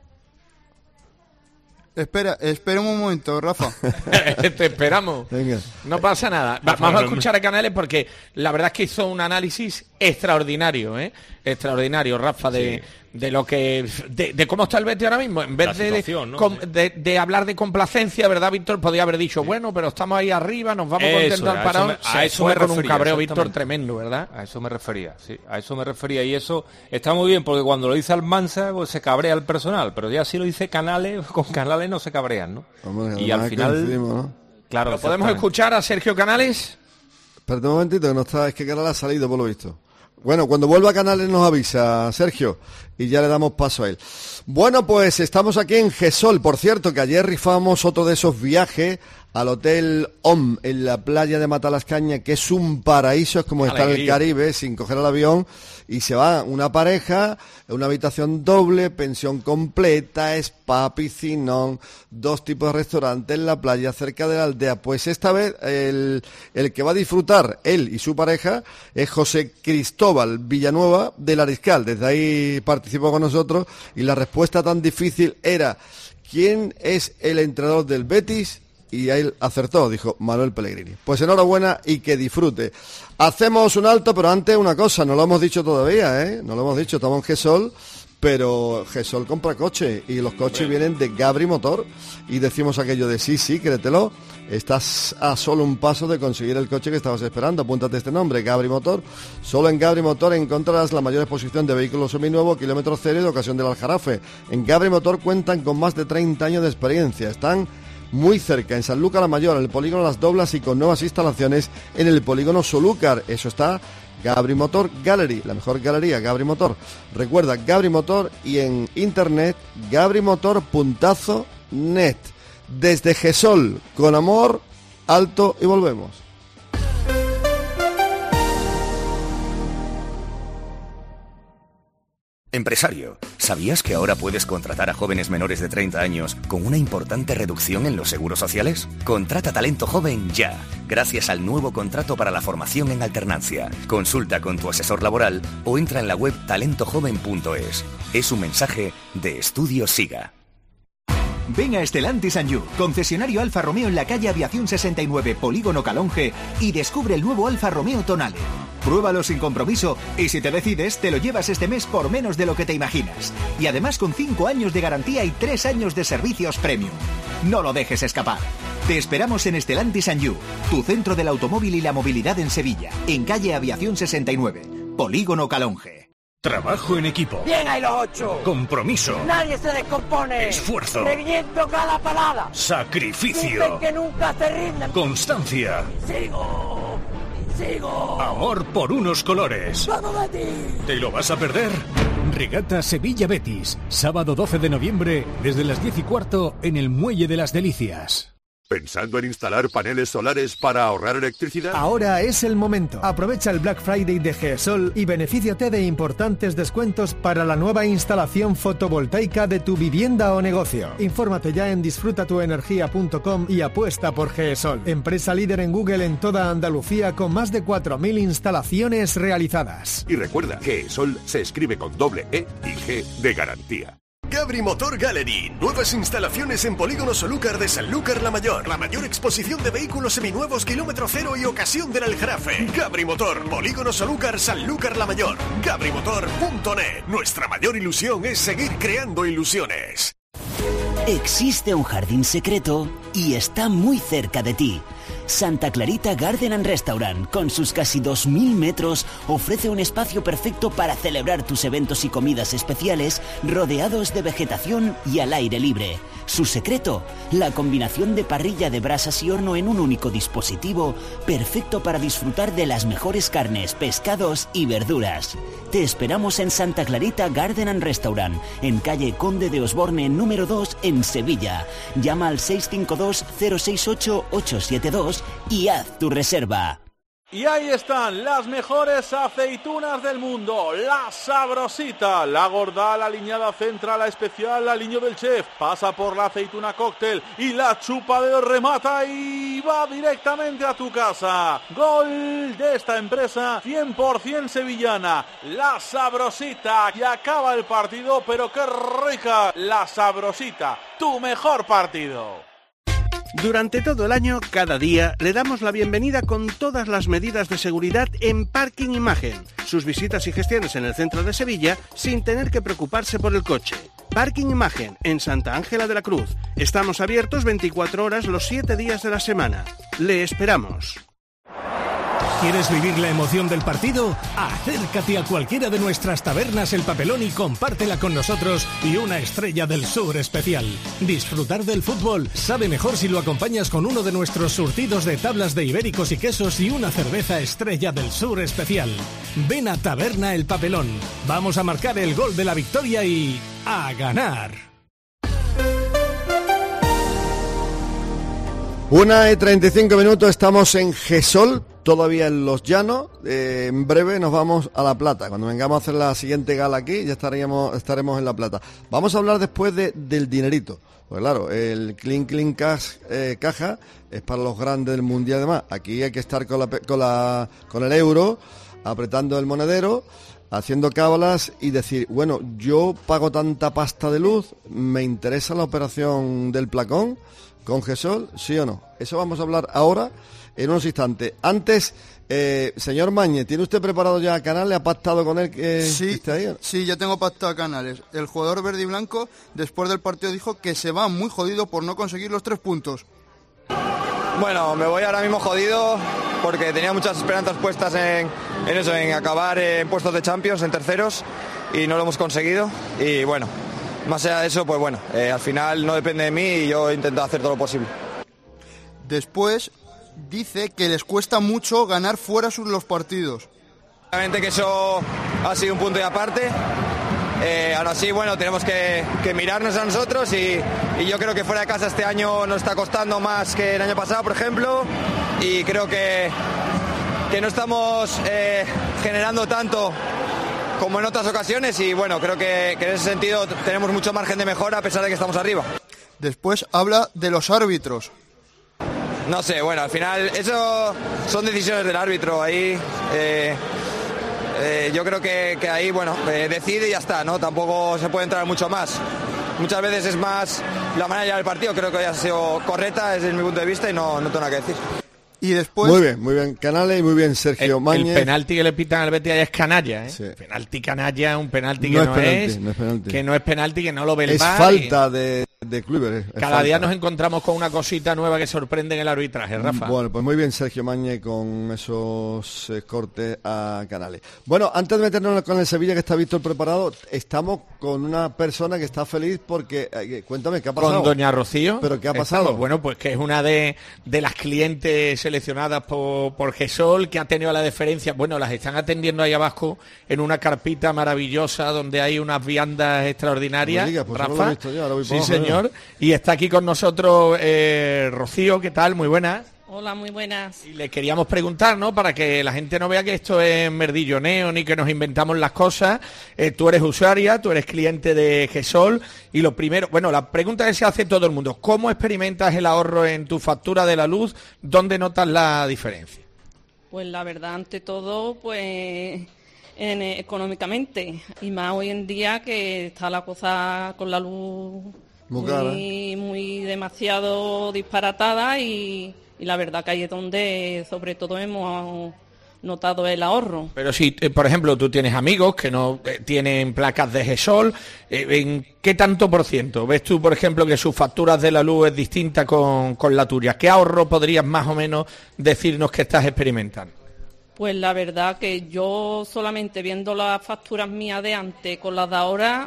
Espera, espera un momento, Rafa. Te esperamos. Venga. No pasa nada. Va- Vamos a escuchar a Canales, porque la verdad es que hizo un análisis extraordinario, ¿eh? Extraordinario, Rafa, de, de lo que de, de cómo está el Betis ahora mismo, en vez La de, situación, ¿no? com, de de hablar de complacencia, ¿verdad, Víctor? Podía haber dicho, bueno, pero estamos ahí arriba, nos vamos Eso, contentos al a parón. eso me- a Se eso fue me con un refería, cabreo, Víctor, exactamente. tremendo, ¿verdad? A eso me refería, sí, a eso me refería. Y eso está muy bien, porque cuando lo dice Almansa, pues se cabrea el personal, pero ya si lo dice Canales, con Canales no se cabrean, ¿no? Hombre, y al además final, coincidimos, ¿no? claro, ¿Lo podemos exactamente. escuchar a Sergio Canales? Espérate un momentito, que no está, es que Canales ha salido por lo visto. Bueno, cuando vuelva a Canales nos avisa, Sergio, y ya le damos paso a él. Bueno, pues estamos aquí en Gesol, por cierto, que ayer rifamos otro de esos viajes al Hotel O M en la playa de Matalascaña, que es un paraíso, es como estar en el Alegría. Caribe sin coger el avión, y se va una pareja, una habitación doble, pensión completa, spa, piscinón, dos tipos de restaurantes en la playa, cerca de la aldea. Pues esta vez el, el que va a disfrutar, él y su pareja, es José Cristóbal Villanueva del Ariscal. Desde ahí participó con nosotros y la respuesta tan difícil era: ¿quién es el entrenador del Betis? Y él acertó, dijo Manuel Pellegrini. Pues enhorabuena y que disfrute. Hacemos un alto, pero antes una cosa, no lo hemos dicho todavía, ¿eh? No lo hemos dicho, estamos en Gesol, pero Gesol compra coche y los coches vienen de Gabri Motor y decimos aquello de sí, sí, créetelo. Estás a solo un paso de conseguir el coche que estabas esperando. Apúntate este nombre, Gabri Motor. Solo en Gabri Motor encontrarás la mayor exposición de vehículos seminuevos, kilómetro cero y de ocasión del Aljarafe. En Gabri Motor cuentan con más de treinta años de experiencia. Están muy cerca, en Sanlúcar la Mayor, en el polígono Las Doblas y con nuevas instalaciones en el polígono Solúcar. Eso está Gabri Motor Gallery, la mejor galería, Gabri Motor. Recuerda, Gabri Motor y en internet gabrimotor punto net. Desde Gesol, con amor, alto y volvemos. Empresario, ¿sabías que ahora puedes contratar a jóvenes menores de treinta años con una importante reducción en los seguros sociales? Contrata talento joven ya, gracias al nuevo contrato para la formación en alternancia. Consulta con tu asesor laboral o entra en la web talento joven punto es. Es un mensaje de Estudio Siga. Ven a Stellantis and You, concesionario Alfa Romeo en la calle Aviación sesenta y nueve, Polígono Calonge, y descubre el nuevo Alfa Romeo Tonale. Pruébalo sin compromiso y si te decides, te lo llevas este mes por menos de lo que te imaginas. Y además con cinco años de garantía y tres años de servicios premium. No lo dejes escapar. Te esperamos en Stellantis and You, tu centro del automóvil y la movilidad en Sevilla, en calle Aviación sesenta y nueve, Polígono Calonge. Trabajo en equipo. Bien ahí los ocho. Compromiso. Nadie se descompone. Esfuerzo. Reviento cada palada. Sacrificio. Dicen que nunca se rinden. Constancia. Sigo. Sigo. Amor por unos colores. ¡Vamos, Betis! ¿Te lo vas a perder? Regata Sevilla Betis. Sábado doce de noviembre, desde las diez y cuarto, en el Muelle de las Delicias. ¿Pensando en instalar paneles solares para ahorrar electricidad? Ahora es el momento. Aprovecha el Black Friday de GESOL y benefíciate de importantes descuentos para la nueva instalación fotovoltaica de tu vivienda o negocio. Infórmate ya en disfruta tu energía punto com y apuesta por GESOL, empresa líder en Google en toda Andalucía con más de cuatro mil instalaciones realizadas. Y recuerda, GESOL se escribe con doble E y G de garantía. Gabri Motor Gallery. Nuevas instalaciones en Polígono Solúcar de Sanlúcar la Mayor. La mayor exposición de vehículos seminuevos, kilómetro cero y ocasión del Aljarafe. Gabri Motor, Polígono Solúcar, Sanlúcar la Mayor. gabrimotor punto net. Nuestra mayor ilusión es seguir creando ilusiones. Existe un jardín secreto y está muy cerca de ti. Santa Clarita Garden and Restaurant, con sus casi dos mil metros, ofrece un espacio perfecto para celebrar tus eventos y comidas especiales, rodeados de vegetación y al aire libre. Su secreto, la combinación de parrilla de brasas y horno en un único dispositivo, perfecto para disfrutar de las mejores carnes, pescados y verduras. Te esperamos en Santa Clarita Garden and Restaurant, en calle Conde de Osborne número dos, en Sevilla. Llama al seis cinco dos, cero seis ocho, ocho siete dos y haz tu reserva. Y ahí están las mejores aceitunas del mundo, la Sabrosita, la gorda, la aliñada central, la especial, la aliño del chef, pasa por la aceituna cóctel y la chupa de remata y va directamente a tu casa. Gol de esta empresa cien por ciento sevillana, la Sabrosita, y acaba el partido, pero qué rica, la Sabrosita, tu mejor partido. Durante todo el año, cada día, le damos la bienvenida con todas las medidas de seguridad en Parking Imagen. Sus visitas y gestiones en el centro de Sevilla sin tener que preocuparse por el coche. Parking Imagen, en Santa Ángela de la Cruz. Estamos abiertos veinticuatro horas los siete días de la semana. Le esperamos. ¿Quieres vivir la emoción del partido? Acércate a cualquiera de nuestras tabernas El Papelón y compártela con nosotros y una Estrella del Sur especial. Disfrutar del fútbol sabe mejor si lo acompañas con uno de nuestros surtidos de tablas de ibéricos y quesos y una cerveza Estrella del Sur especial. Ven a Taberna El Papelón. Vamos a marcar el gol de la victoria y a ganar. Una y treinta y cinco minutos, estamos en Gesol, todavía en Los Llanos. Eh, en breve nos vamos a La Plata. Cuando vengamos a hacer la siguiente gala aquí, ya estaríamos, estaremos en La Plata. Vamos a hablar después de, del dinerito. Pues claro, el clean clean cash, eh, caja es para los grandes del mundial y demás. Aquí hay que estar con, la, con, la, con el euro, apretando el monedero, haciendo cábalas y decir, bueno, yo pago tanta pasta de luz, ¿me interesa la operación del placón con Gesol, sí o no? Eso vamos a hablar ahora, en unos instantes. Antes, eh, señor Mañez, ¿tiene usted preparado ya Canales? ¿Ha pactado con él que sí, esté ahí? Sí, ya tengo pactado a Canales. El jugador verde y blanco, después del partido, dijo que se va muy jodido por no conseguir los tres puntos. Bueno, me voy ahora mismo jodido porque tenía muchas esperanzas puestas en, en eso, en acabar en puestos de Champions, en terceros, y no lo hemos conseguido. Y bueno, más allá de eso, pues bueno, eh, al final no depende de mí y yo intento hacer todo lo posible. Después dice que les cuesta mucho ganar fuera sus los partidos. Obviamente que eso ha sido un punto y aparte. Eh, ahora sí, bueno, tenemos que, que mirarnos a nosotros y, y yo creo que fuera de casa este año nos está costando más que el año pasado, por ejemplo, y creo que, que no estamos eh, generando tanto como en otras ocasiones y bueno, creo que, que en ese sentido tenemos mucho margen de mejora a pesar de que estamos arriba. Después habla de los árbitros. No sé, bueno, al final eso son decisiones del árbitro, ahí eh, eh, yo creo que, que ahí, bueno, eh, decide y ya está, ¿no? Tampoco se puede entrar mucho más. Muchas veces es más la manera del partido, creo que hoy ha sido correcta desde mi punto de vista y no, no tengo nada que decir. Y después... Muy bien, muy bien Canales y muy bien Sergio el, Mañez. El penalti que le pitan al Betis es canalla, ¿eh? Sí. Penalti canalla, un penalti que no, no, es, penalti, es, no es penalti. que no es penalti, que no lo ve el es V A R. Es falta y... de, de Kluivert. Cada falta. día nos encontramos con una cosita nueva que sorprende en el arbitraje, Rafa. Bueno, pues muy bien Sergio Mañez con esos eh, cortes a Canales. Bueno, antes de meternos con el Sevilla, que está Víctor preparado, estamos con una persona que está feliz porque, eh, cuéntame, ¿qué ha pasado? Con doña Rocío. ¿Pero qué ha pasado? Estamos, bueno, pues que es una de, de las clientes seleccionadas por por Gesol, que ha tenido la deferencia, bueno, las están atendiendo ahí abajo en una carpita maravillosa donde hay unas viandas extraordinarias, no digas, pues Rafa, no lo he visto yo, ahora voy sí por abajo, señor, ¿no? Y está aquí con nosotros eh, Rocío, ¿qué tal? Muy buenas. Hola, muy buenas. Y le queríamos preguntar, ¿no? Para que la gente no vea que esto es merdilloneo ni que nos inventamos las cosas. Eh, tú eres usuaria, tú eres cliente de Gesol y lo primero, bueno, la pregunta que se hace todo el mundo, ¿cómo experimentas el ahorro en tu factura de la luz? ¿Dónde notas la diferencia? Pues la verdad, ante todo, pues en, eh, económicamente, y más hoy en día que está la cosa con la luz muy, muy, muy demasiado disparatada y, y la verdad que ahí es donde sobre todo hemos notado el ahorro. Pero si, eh, por ejemplo, tú tienes amigos que no eh, tienen placas de Gesol, eh, ¿en qué tanto por ciento ves tú, por ejemplo, que sus facturas de la luz es distinta con, con la tuya? ¿Qué ahorro podrías más o menos decirnos que estás experimentando? Pues la verdad que yo solamente viendo las facturas mías de antes con las de ahora,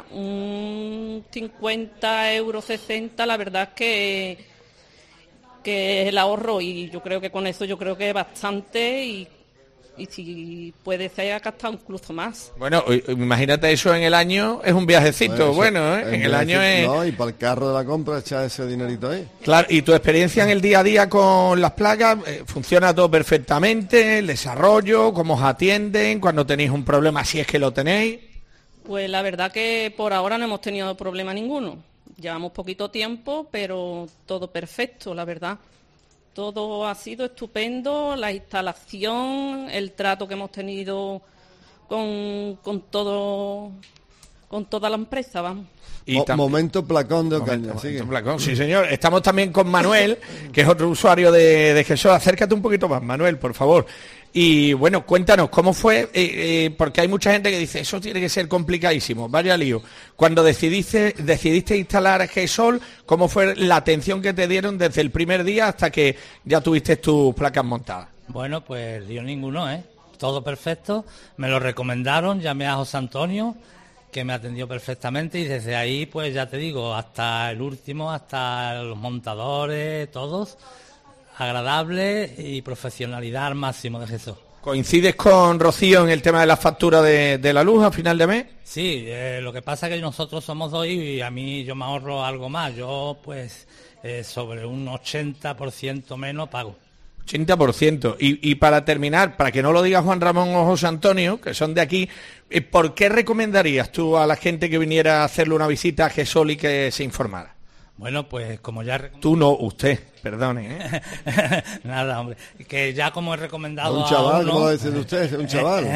un cincuenta euros, sesenta, la verdad es que, que es el ahorro y yo creo que con eso yo creo que es bastante y y si puede ser hasta incluso más. Bueno, imagínate eso en el año, es un viajecito, bueno, bueno ¿eh? En el año es... No, y para el carro de la compra echar ese dinerito ahí. Claro, y tu experiencia en el día a día con las placas, eh, funciona todo perfectamente, el desarrollo, cómo os atienden, cuando tenéis un problema, si es que lo tenéis. Pues la verdad que por ahora no hemos tenido problema ninguno. Llevamos poquito tiempo, pero todo perfecto, la verdad. Todo ha sido estupendo, la instalación, el trato que hemos tenido con, con todo con toda la empresa, vamos. Y Mo- tam- momento placón de Ocaña. Momento, sigue. momento placón, sí, señor. Estamos también con Manuel, que es otro usuario de, de Jesús. Acércate un poquito más, Manuel, por favor. Y bueno, cuéntanos, ¿cómo fue? Eh, eh, porque hay mucha gente que dice, eso tiene que ser complicadísimo, vaya lío. Cuando decidiste, decidiste instalar GESOL, ¿cómo fue la atención que te dieron desde el primer día hasta que ya tuviste tus placas montadas? Bueno, pues dio ninguno, ¿eh? Todo perfecto. Me lo recomendaron, llamé a José Antonio, que me atendió perfectamente, y desde ahí, pues ya te digo, hasta el último, hasta los montadores, todos, agradable y profesionalidad al máximo de Jesús. ¿Coincides con Rocío en el tema de la factura de, de la luz a final de mes? Sí, eh, lo que pasa es que nosotros somos dos y a mí yo me ahorro algo más. Yo, pues, eh, sobre un ochenta por ciento menos pago. ochenta por ciento. Y, y para terminar, para que no lo diga Juan Ramón o José Antonio, que son de aquí, eh, ¿por qué recomendarías tú a la gente que viniera a hacerle una visita a GESOL y que se informara? Bueno, pues como ya... Tú no, usted, perdone. ¿eh? Nada, hombre, que ya como he recomendado Un chaval, a uno, ¿cómo lo dice usted? Un chaval.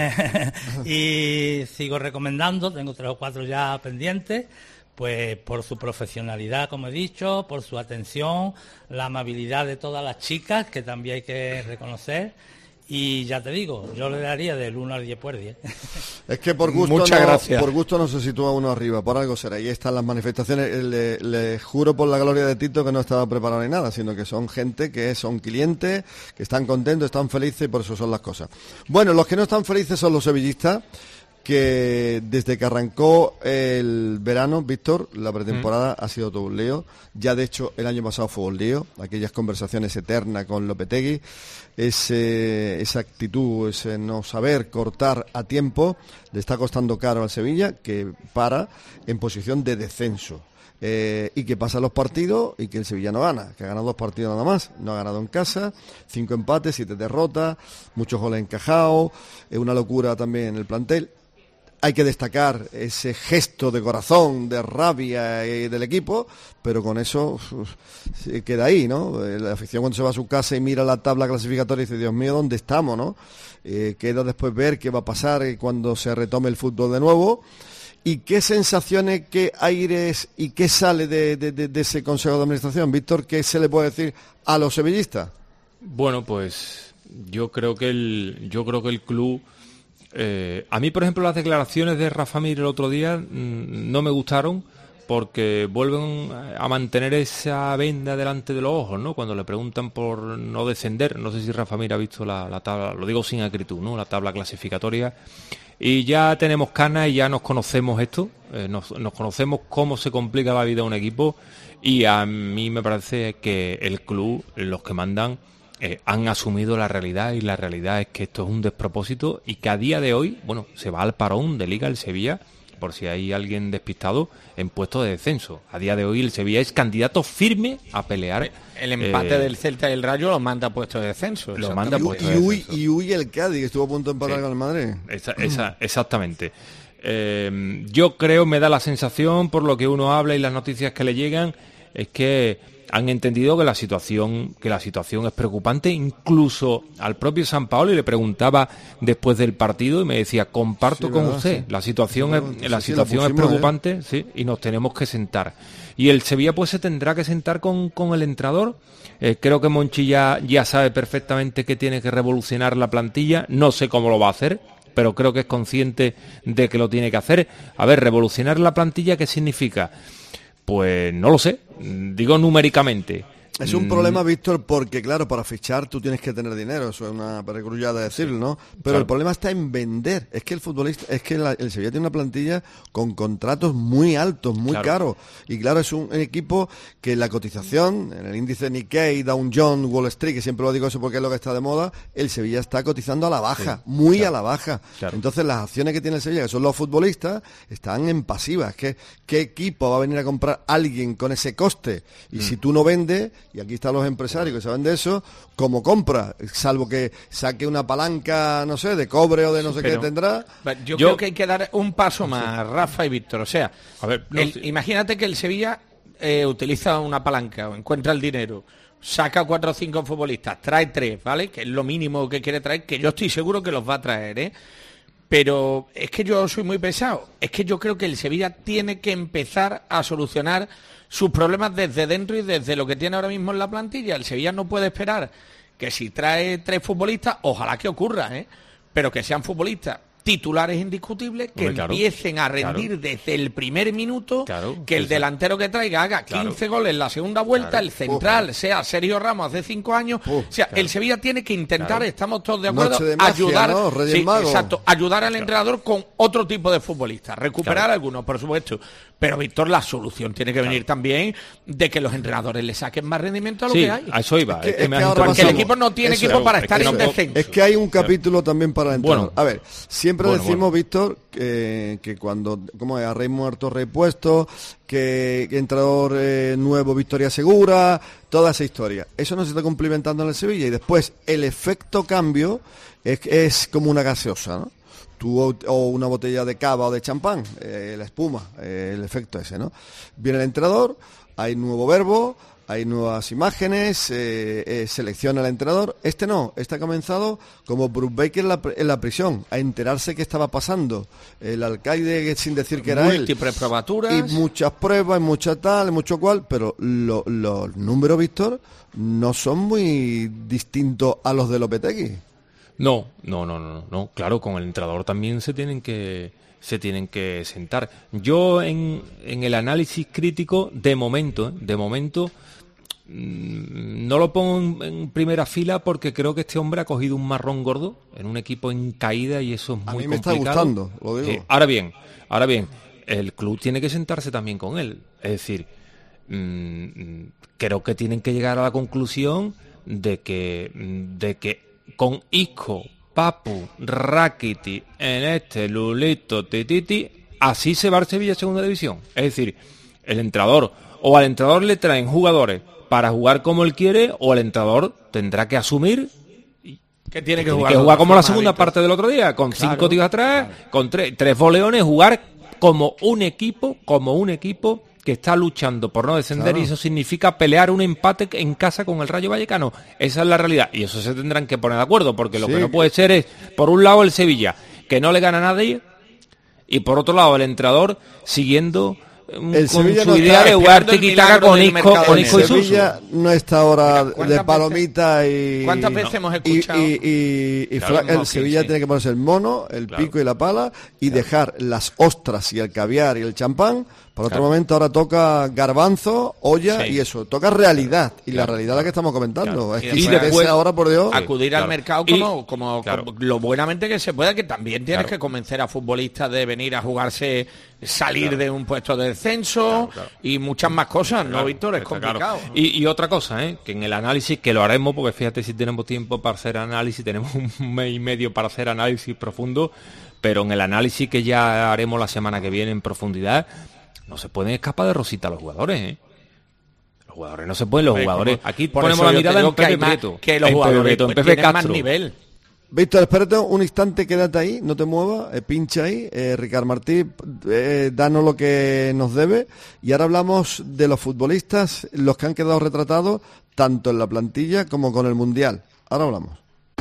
y sigo recomendando, tengo tres o cuatro ya pendientes, pues por su profesionalidad, como he dicho, por su atención, la amabilidad de todas las chicas, que también hay que reconocer. Y ya te digo, yo le daría del uno al diez por diez. Es que por gusto, Muchas no, gracias. por gusto no se sitúa uno arriba, por algo será. Ahí están las manifestaciones. Le, le juro por la gloria de Tito que no estaba preparado ni nada, sino que son gente que son clientes, que están contentos, están felices y por eso son las cosas. Bueno, los que no están felices son los sevillistas, que desde que arrancó el verano, Víctor, la pretemporada mm. ha sido todo un lío. Ya de hecho el año pasado fue un lío, aquellas conversaciones eternas con Lopetegui, ese, esa actitud, ese no saber cortar a tiempo, le está costando caro al Sevilla, que para en posición de descenso. Eh, y que pasa los partidos y que el Sevilla no gana, que ha ganado dos partidos nada más, no ha ganado en casa, cinco empates, siete derrotas, muchos goles encajados, es una locura también el plantel. Hay que destacar ese gesto de corazón, de rabia eh, del equipo, pero con eso uf, se queda ahí, ¿no? La afición cuando se va a su casa y mira la tabla clasificatoria y dice, Dios mío, ¿dónde estamos, no? Eh, queda después ver qué va a pasar cuando se retome el fútbol de nuevo. ¿Y qué sensaciones, qué aires y qué sale de, de, de, de ese Consejo de Administración? Víctor, ¿qué se le puede decir a los sevillistas? Bueno, pues yo creo que el, yo creo que el club... Eh, a mí, por ejemplo, las declaraciones de Rafa Mir el otro día mmm, no me gustaron porque vuelven a mantener esa venda delante de los ojos, ¿no? Cuando le preguntan por no descender, no sé si Rafa Mir ha visto la, la tabla, lo digo sin acritud, ¿no? La tabla clasificatoria. Y ya tenemos canas y ya nos conocemos esto, eh, nos, nos conocemos cómo se complica la vida a un equipo y a mí me parece que el club, los que mandan, Eh, han asumido la realidad y la realidad es que esto es un despropósito y que a día de hoy, bueno, se va al parón de Liga el Sevilla, por si hay alguien despistado, en puesto de descenso. A día de hoy el Sevilla es candidato firme a pelear. El empate eh, del Celta y el Rayo lo manda a puesto de descenso. Lo manda a puesto y, de y, descenso. y huye el Cádiz, que estuvo a punto de empatar Sí. con el Madrid. Esa, esa, exactamente. Eh, yo creo, me da la sensación, por lo que uno habla y las noticias que le llegan, es que han entendido que la situación que la situación es preocupante. Incluso al propio Sampaoli le preguntaba después del partido y me decía, comparto sí, con verdad, usted, sí. la situación Bueno, es sí, la sí, situación la es pusimos, preocupante, ¿eh? sí, y nos tenemos que sentar. Y el Sevilla pues se tendrá que sentar con, con el entrenador. Eh, creo que Monchi ya, ya sabe perfectamente que tiene que revolucionar la plantilla, no sé cómo lo va a hacer, pero creo que es consciente de que lo tiene que hacer. A ver, revolucionar la plantilla, ¿qué significa? Pues no lo sé, digo numéricamente. Es un problema, Víctor, porque claro, para fichar tú tienes que tener dinero, eso es una perogrullada decirlo, ¿no? Pero claro. El problema está en vender. Es que el futbolista, es que la, el Sevilla tiene una plantilla con contratos muy altos, muy Claro. caros. Y claro, es un equipo que la cotización, en el índice Nikkei, Dow Jones, Wall Street, que siempre lo digo eso porque es lo que está de moda, el Sevilla está cotizando a la baja, Sí, muy claro. a la baja. Claro. Entonces las acciones que tiene el Sevilla, que son los futbolistas, están en pasivas. ¿Qué, qué equipo va a venir a comprar alguien con ese coste? Y Mm. si tú no vendes, y aquí están los empresarios que saben de eso, como compra, salvo que saque una palanca, no sé, de cobre o de no sé Pero- qué tendrá. Yo, Yo- creo que hay que dar un paso más, Rafa y Víctor. O sea, A ver, no, el- sí. imagínate que el Sevilla eh, utiliza una palanca o encuentra el dinero, saca cuatro o cinco futbolistas, trae tres, ¿vale? Que es lo mínimo que quiere traer, que yo estoy seguro que los va a traer, ¿eh? Pero es que yo soy muy pesado. Es que yo creo que el Sevilla tiene que empezar a solucionar sus problemas desde dentro y desde lo que tiene ahora mismo en la plantilla. El Sevilla no puede esperar que si trae tres futbolistas, ojalá que ocurra, ¿eh? Pero que sean futbolistas titulares indiscutibles, que Hombre, claro, empiecen a rendir claro. desde el primer minuto, claro, que el sí, delantero que traiga haga quince claro. goles en la segunda vuelta, claro. el central uh, sea Sergio Ramos hace cinco años, uh, o sea, claro. el Sevilla tiene que intentar, claro. estamos todos de acuerdo, de magia, ayudar, ¿no? sí, exacto, ayudar al claro. entrenador con otro tipo de futbolistas, recuperar claro. algunos, por supuesto, pero Víctor, la solución tiene que venir claro. también de que los entrenadores le saquen más rendimiento a lo sí, que hay. A eso iba, es que, es que, es que porque el equipo no tiene eso, equipo para es estar en descenso. Es que hay un capítulo también para el entrenador. Bueno, a ver, siempre bueno, decimos, bueno. Víctor, Que, que cuando, como es, a rey muerto, rey puesto, que, que entrenador eh, nuevo, victoria segura, toda esa historia. Eso no se está cumplimentando en el Sevilla y después el efecto cambio es, es como una gaseosa, ¿no? Tú o, o una botella de cava o de champán, eh, la espuma, eh, el efecto ese, ¿no? Viene el entrenador, hay nuevo verbo, hay nuevas imágenes, eh, eh, selecciona al entrenador. Este no, este ha comenzado como Bruce Baker en la, en la prisión, a enterarse qué estaba pasando. El alcaide sin decir que era él. Múltiples probaturas. Y muchas pruebas, mucha tal, mucho cual, pero lo, los números, Víctor, no son muy distintos a los de Lopetegui. No, no, no, no, no. Claro, con el entrenador también se tienen que... se tienen que sentar. Yo en, en el análisis crítico, de momento, de momento, no lo pongo en, en primera fila porque creo que este hombre ha cogido un marrón gordo en un equipo en caída y eso es muy complicado. A mí me está gustando, lo digo. Eh, ahora bien, ahora bien, el club tiene que sentarse también con él. Es decir, mmm, creo que tienen que llegar a la conclusión de que, de que con Isco, Papu, Rakiti, en este, Lulito, Tititi, así se va el Sevilla a segunda división. Es decir, el entrenador, o al entrenador le traen jugadores para jugar como él quiere, o el entrenador tendrá que asumir que tiene que, que jugar, que jugar como la segunda parte del otro día, con claro, cinco tíos atrás, claro. con tres, tres boleones, jugar como un equipo, como un equipo que está luchando por no descender, claro. y eso significa pelear un empate en casa con el Rayo Vallecano. Esa es la realidad, y eso se tendrán que poner de acuerdo, porque lo sí. que no puede ser es, por un lado, el Sevilla, que no le gana a nadie, y por otro lado, el entrenador siguiendo el con Sevilla su no idea de jugar tiquitaca con Isco, con Isco y Suso. El Sevilla no está ahora de palomita y... ¿Cuántas veces no. hemos escuchado? Y, y, y, y claro, el Sevilla sí. tiene que ponerse el mono, el claro. pico y la pala, y claro. dejar las ostras y el caviar y el champán. Por otro claro. momento ahora toca garbanzo, olla sí. y eso, toca realidad. Y claro. la realidad es la que estamos comentando. Claro. Es y, y después ahora, por Dios, acudir claro. al mercado como, y, como, claro. como lo buenamente que se pueda, que también tienes claro. que convencer a futbolistas de venir a jugarse, salir claro. de un puesto de descenso claro, claro. y muchas más cosas, claro, ¿no, Víctor? Es complicado. Claro. Y, y otra cosa, ¿eh? que en el análisis, que lo haremos, porque fíjate si tenemos tiempo para hacer análisis, tenemos un mes y medio para hacer análisis profundo, pero en el análisis que ya haremos la semana que viene en profundidad, no se pueden escapar de rosita los jugadores, ¿eh? Los jugadores no se pueden, los jugadores... Aquí por ponemos la mirada en Pepe Prieto, que los en jugadores Pepe, Prieto, en Pepe tienen Castro. Más nivel. Víctor, espérate un instante, quédate ahí, no te muevas, eh, pincha ahí, eh, Ricard Martí, eh, danos lo que nos debe, y ahora hablamos de los futbolistas, los que han quedado retratados, tanto en la plantilla como con el Mundial. Ahora hablamos.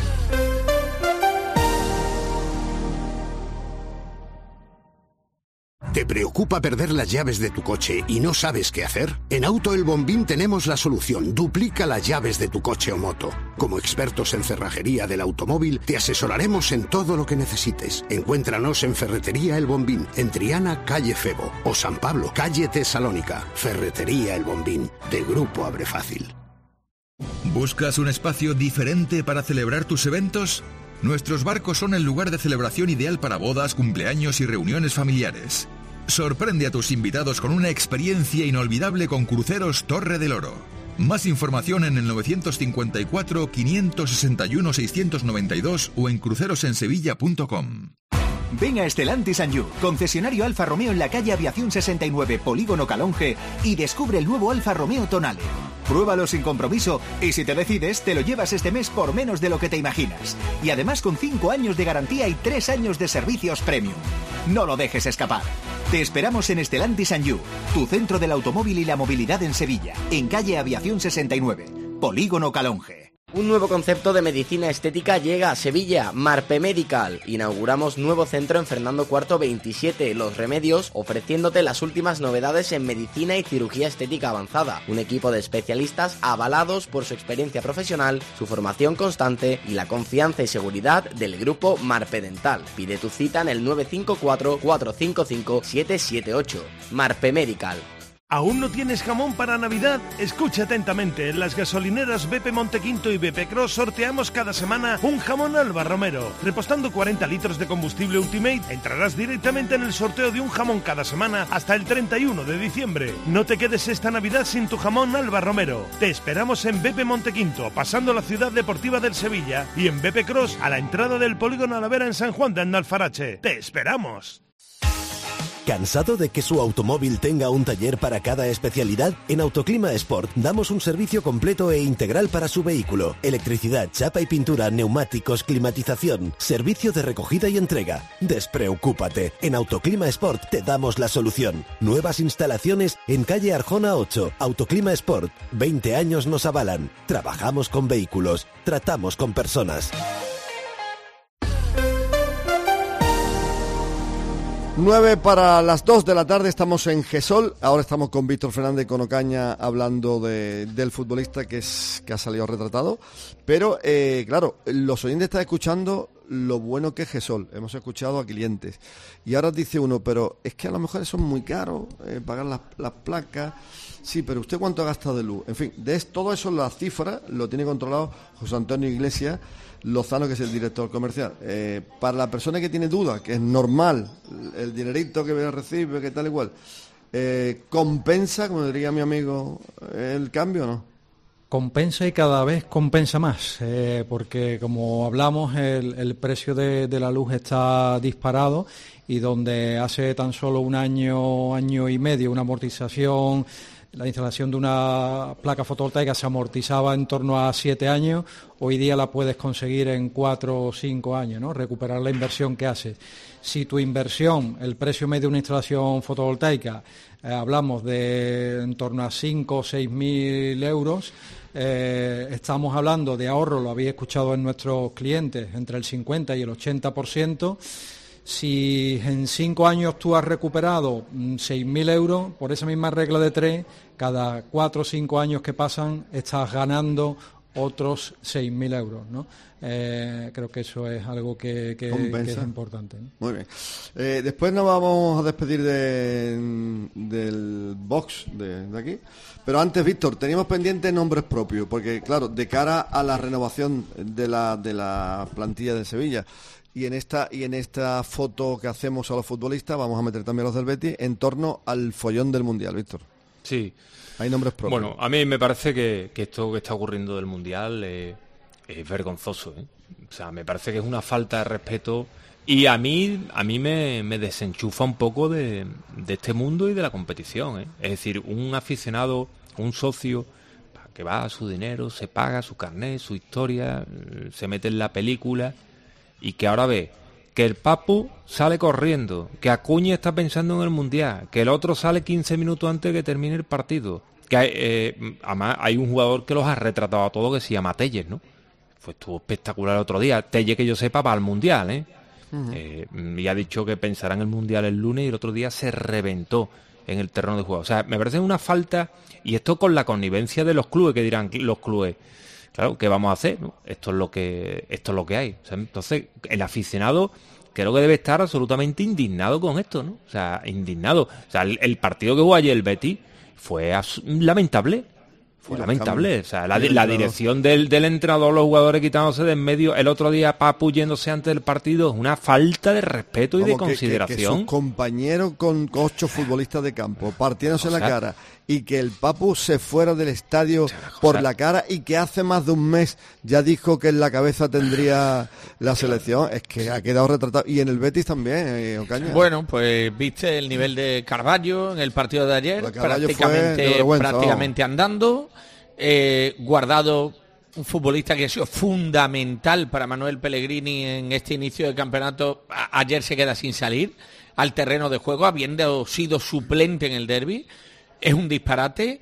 ¿Te preocupa perder las llaves de tu coche y no sabes qué hacer? En Auto El Bombín tenemos la solución. Duplica las llaves de tu coche o moto. Como expertos en cerrajería del automóvil, te asesoraremos en todo lo que necesites. Encuéntranos en Ferretería El Bombín, en Triana, calle Febo, o San Pablo, calle Tesalónica. Ferretería El Bombín, de Grupo Abre Fácil. ¿Buscas un espacio diferente para celebrar tus eventos? Nuestros barcos son el lugar de celebración ideal para bodas, cumpleaños y reuniones familiares. Sorprende a tus invitados con una experiencia inolvidable con Cruceros Torre del Oro. Más información en el nueve cinco cuatro, cinco seis uno, seis nueve dos o en crucerosensevilla punto com. Ven a Stellantis and You, concesionario Alfa Romeo en la calle Aviación sesenta y nueve, Polígono Calonge, y descubre el nuevo Alfa Romeo Tonale. Pruébalo sin compromiso y si te decides, te lo llevas este mes por menos de lo que te imaginas. Y además con cinco años de garantía y tres años de servicios premium. No lo dejes escapar. Te esperamos en Stellantis and You, tu centro del automóvil y la movilidad en Sevilla, en calle Aviación sesenta y nueve, Polígono Calonge. Un nuevo concepto de medicina estética llega a Sevilla, Marpe Medical. Inauguramos nuevo centro en Fernando cuarto veintisiete, Los Remedios, ofreciéndote las últimas novedades en medicina y cirugía estética avanzada. Un equipo de especialistas avalados por su experiencia profesional, su formación constante y la confianza y seguridad del grupo Marpe Dental. Pide tu cita en el nueve cinco cuatro, cuatro cinco cinco, siete siete ocho. Marpe Medical. ¿Aún no tienes jamón para Navidad? Escucha atentamente, en las gasolineras B P Montequinto y B P Cross sorteamos cada semana un jamón Alba Romero. Repostando cuarenta litros de combustible Ultimate, entrarás directamente en el sorteo de un jamón cada semana hasta el treinta y uno de diciembre. No te quedes esta Navidad sin tu jamón Alba Romero. Te esperamos en B P Montequinto, pasando la ciudad deportiva del Sevilla, y en B P Cross, a la entrada del Polígono Alavera en San Juan de Andalfarache. ¡Te esperamos! ¿Cansado de que su automóvil tenga un taller para cada especialidad? En Autoclima Sport damos un servicio completo e integral para su vehículo. Electricidad, chapa y pintura, neumáticos, climatización, servicio de recogida y entrega. Despreocúpate, en Autoclima Sport te damos la solución. Nuevas instalaciones en calle Arjona ocho. Autoclima Sport, veinte años nos avalan. Trabajamos con vehículos, tratamos con personas. nueve para las dos de la tarde, estamos en GESOL. Ahora estamos con Víctor Fernández con Ocaña hablando de, del futbolista que, es, que ha salido retratado. Pero, eh, claro, los oyentes están escuchando lo bueno que es GESOL. Hemos escuchado a clientes. Y ahora dice uno, pero es que a lo mejor eso es muy caro, eh, pagar las, las placas. Sí, pero ¿usted cuánto ha gastado de luz? En fin, de todo eso, la cifra lo tiene controlado José Antonio Iglesias Lozano, que es el director comercial. Eh, para la persona que tiene dudas, que es normal, el dinerito que recibe, que tal igual, eh, ¿compensa, como diría mi amigo, el cambio o no? Compensa y cada vez compensa más, eh, porque como hablamos, el, el precio de, de la luz está disparado, y donde hace tan solo un año, año y medio, una amortización, la instalación de una placa fotovoltaica se amortizaba en torno a siete años, hoy día la puedes conseguir en cuatro o cinco años, ¿no? Recuperar la inversión que haces. Si tu inversión, el precio medio de una instalación fotovoltaica, eh, hablamos de en torno a cinco o seis mil euros, eh, estamos hablando de ahorro, lo habéis escuchado en nuestros clientes, entre el cincuenta y el ochenta por ciento. Si en cinco años tú has recuperado seis mil euros, por esa misma regla de tres, cada cuatro o cinco años que pasan estás ganando otros seis mil euros, ¿no? Eh, creo que eso es algo que, que, que es importante, ¿no? Muy bien. Eh, después nos vamos a despedir de, del box de, de aquí. Pero antes, Víctor, teníamos pendientes nombres propios, porque claro, de cara a la renovación de la, de la plantilla de Sevilla, Y en esta y en esta foto que hacemos a los futbolistas vamos a meter también a los del Betis en torno al follón del Mundial, Víctor. Sí. Hay nombres propios. Bueno, a mí me parece que, que esto que está ocurriendo del Mundial eh, es vergonzoso, ¿eh? O sea, me parece que es una falta de respeto, y a mí a mí me, me desenchufa un poco de, de este mundo y de la competición, ¿eh? Es decir, un aficionado, un socio que va a su dinero, se paga su carnet, su historia, se mete en la película, y que ahora ve que el Papu sale corriendo, que Acuña está pensando en el Mundial, que el otro sale quince minutos antes de que termine el partido, que hay, eh, además hay un jugador que los ha retratado a todos, que se llama Telles, ¿no? Fue estuvo espectacular el otro día. Telles, que yo sepa, va al Mundial, ¿eh? Uh-huh. eh y ha dicho que pensará en el Mundial el lunes, y el otro día se reventó en el terreno de juego. O sea, me parece una falta, y esto con la connivencia de los clubes, que dirán los clubes, claro, ¿qué vamos a hacer? ¿No? Esto es lo que esto es lo que hay. O sea, entonces, el aficionado creo que debe estar absolutamente indignado con esto, ¿no? O sea, indignado. O sea, el, el partido que jugó ayer el Betis fue as- lamentable. Fue lamentable. O sea, la, la dirección del, del entrenador, los jugadores quitándose de en medio, el otro día Papu yéndose antes del partido, es una falta de respeto y Vamos, de consideración. Que, que, que sus compañeros con ocho futbolistas de campo partiéndose o sea, la cara, y que el Papu se fuera del estadio o sea, por la cara, y que hace más de un mes ya dijo que en la cabeza tendría la selección, es que ha quedado retratado. Y en el Betis también, eh, Ocaña. Bueno, pues viste el nivel de Carvalho en el partido de ayer, prácticamente, prácticamente andando. Eh, Guardado, un futbolista que ha sido fundamental para Manuel Pellegrini en este inicio de campeonato. A- ayer se queda sin salir al terreno de juego, habiendo sido suplente en el derbi. Es un disparate.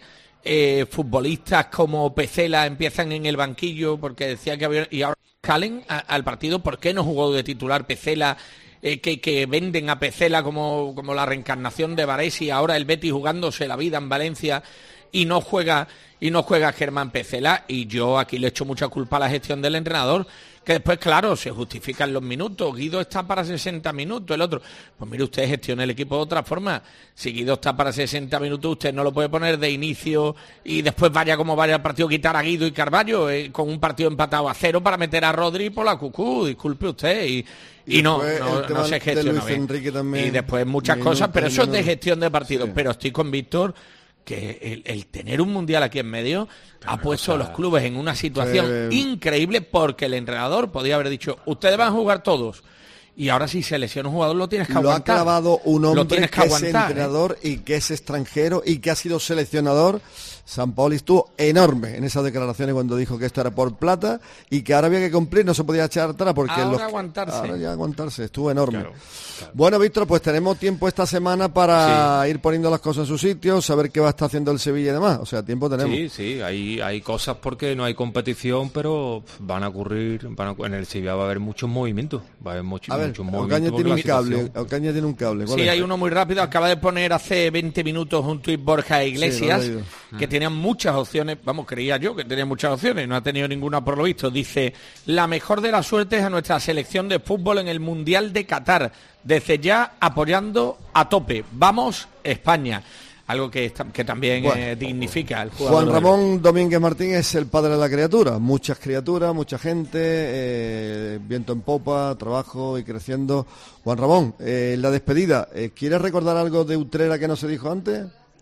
eh, futbolistas como Pecela empiezan en el banquillo porque decía que había... Y ahora calen a, al partido, ¿por qué no jugó de titular Pecela? Eh, que, que venden a Pecela como, como la reencarnación de Varesi, ahora el Betis jugándose la vida en Valencia y no juega y no juega Germán Pecela. Y yo aquí le echo mucha culpa a la gestión del entrenador, que después, claro, se justifican los minutos. Guido está para sesenta minutos, el otro. Pues mire, usted gestiona el equipo de otra forma. Si Guido está para sesenta minutos, usted no lo puede poner de inicio y después vaya como vaya el partido, quitar a Guido y Carballo eh, con un partido empatado a cero para meter a Rodri por la cucú. Disculpe usted. Y, y, y no, no, no se gestiona bien. Y después muchas cosas, pero eso es de gestión de partidos. Sí. Pero estoy con Víctor que el, el tener un mundial aquí en medio ha puesto a los clubes en una situación sí. increíble, porque el entrenador podía haber dicho, ustedes van a jugar todos, y ahora si se lesiona un jugador lo tienes que lo aguantar. Lo ha clavado un hombre que, que aguantar, es entrenador ¿eh? y que es extranjero y que ha sido seleccionador. Sampaoli estuvo enorme en esas declaraciones cuando dijo que esto era por plata y que ahora había que cumplir, no se podía echar atrás porque ahora los, aguantarse. Ahora ya aguantarse, estuvo enorme. Claro, claro. Bueno, Víctor, pues tenemos tiempo esta semana para sí. ir poniendo las cosas en su sitio, saber qué va a estar haciendo el Sevilla y demás. O sea, tiempo tenemos. Sí, sí, hay, hay cosas porque no hay competición, pero van a ocurrir, van a, en el Sevilla va a haber muchos movimientos. Va a haber mucho, a ver, muchos Ocaña movimientos. Tiene un cable, Ocaña tiene un cable. Sí, es? hay uno muy rápido. Acaba de poner hace veinte minutos un tuit Borja Iglesias, sí, que tenían muchas opciones. Vamos, creía yo que tenía muchas opciones, no ha tenido ninguna por lo visto. Dice, la mejor de las suertes a nuestra selección de fútbol en el Mundial de Qatar. Desde ya apoyando a tope. Vamos, España. Algo que, que también bueno, eh, dignifica al jugador. Juan Ramón Domínguez Martín es el padre de la criatura. Muchas criaturas, mucha gente, eh, viento en popa, trabajo y creciendo. Juan Ramón, eh, la despedida, eh, ¿quieres recordar algo de Utrera que no se dijo antes?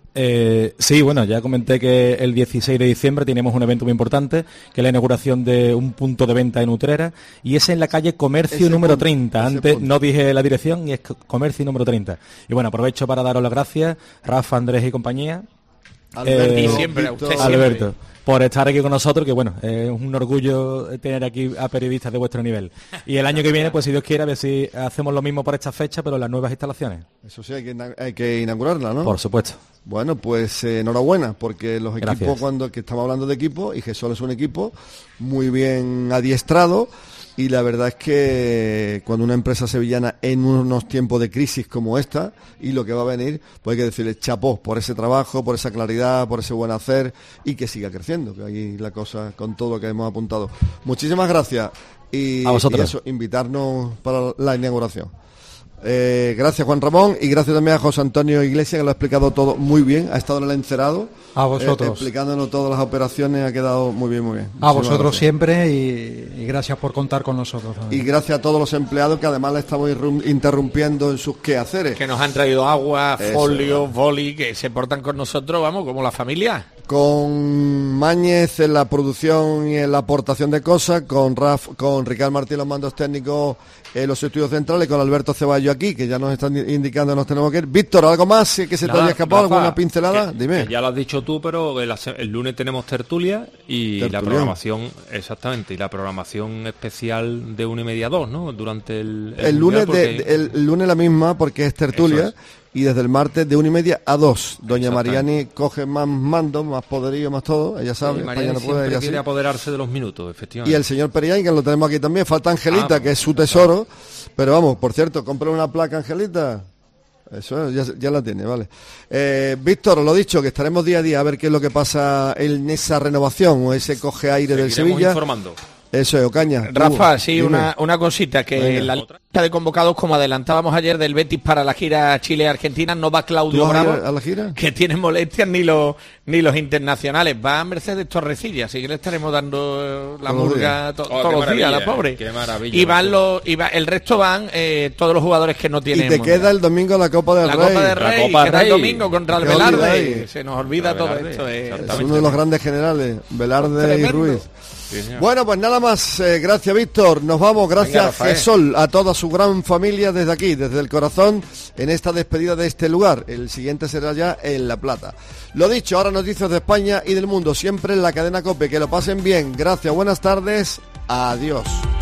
Eh, sí, bueno, ya comenté que el dieciséis de diciembre tenemos un evento muy importante, que es la inauguración de un punto de venta en Utrera, y es en la calle Comercio ese número punto, treinta. Antes punto. No dije la dirección, y es Comercio número treinta. Y bueno, aprovecho para daros las gracias, Rafa, Andrés y compañía. Alberto, eh, y siempre, usted Alberto, siempre. por estar aquí con nosotros, que bueno, es un orgullo tener aquí a periodistas de vuestro nivel. Y el año que viene, pues si Dios quiere, a ver si hacemos lo mismo por esta fecha, pero en las nuevas instalaciones. Eso sí, hay que, hay que inaugurarla, ¿no? Por supuesto. Bueno, pues eh, enhorabuena, porque los equipos, Gracias. cuando que estamos hablando de equipo, y Gesol es un equipo muy bien adiestrado, y la verdad es que cuando una empresa sevillana en unos tiempos de crisis como esta, y lo que va a venir, pues hay que decirle chapó por ese trabajo, por esa claridad, por ese buen hacer, y que siga creciendo, que ahí la cosa con todo lo que hemos apuntado. Muchísimas gracias, y, a vosotros. y eso, invitarnos para la inauguración. Eh, gracias Juan Ramón y gracias también a José Antonio Iglesias, que lo ha explicado todo muy bien, ha estado en el encerado a vosotros eh, explicándonos todas las operaciones, ha quedado muy bien, muy bien. A vosotros gracias. Siempre y, y gracias por contar con nosotros también. Y gracias a todos los empleados que además le estamos interrumpiendo en sus quehaceres, que nos han traído agua, Eso, folio, boli, que se portan con nosotros, vamos, como la familia. Con Mañez en la producción y en la aportación de cosas, con Raf, con Ricardo Martín los mandos técnicos en los estudios centrales, con Alberto Ceballo aquí, que ya nos están indicando nos tenemos que ir. Víctor, ¿algo más que se Nada, te haya escapado? Rafa, ¿alguna pincelada? Que, Dime. Que ya lo has dicho tú, pero el, el lunes tenemos tertulia y Tertulión. la programación, exactamente, y la programación especial de una y media a dos, ¿no? Durante el... El, el lunes porque... de, el, el lunes la misma, porque es tertulia. Y desde el martes de una y media a dos. Doña Mariani coge más mando, más poderío, más todo. Ella sabe. Sí, Mariani no puede, ella quiere sí. apoderarse de los minutos, efectivamente. Y el señor Periay, que lo tenemos aquí también. Falta Angelita, ah, que es su tesoro. Pero vamos, por cierto, compra una placa, Angelita. Eso ya, ya la tiene, vale. Eh, Víctor, lo dicho, que estaremos día a día a ver qué es lo que pasa en esa renovación o ese coge aire del Sevilla. Informando. Eso es, Ocaña. Rafa, sí, una, una cosita, que Venga. la lista de convocados, como adelantábamos ayer del Betis para la gira Chile-Argentina, no va Claudio Bravo, a la gira? que tiene molestias, ni los ni los internacionales, va Mercedes Torrecilla, así que le estaremos dando la todos murga to, oh, todos los días a la pobre. Qué maravilla. Y van los, y va, el resto van eh, todos los jugadores que no tienen. Y te mundial. Queda el domingo la Copa del la Rey. Copa del Rey, la Copa que Rey. el domingo contra el Velarde. Se nos olvida todo Velarde, esto. Eh. Es uno de los grandes generales, Velarde y Ruiz. Sí, bueno, pues nada más, eh, gracias Víctor, nos vamos, gracias Venga, Gesol, a toda su gran familia desde aquí, desde el corazón, en esta despedida de este lugar. El siguiente será ya en La Plata. Lo dicho, ahora noticias de España y del mundo, siempre en la cadena COPE. Que lo pasen bien, gracias, buenas tardes, adiós.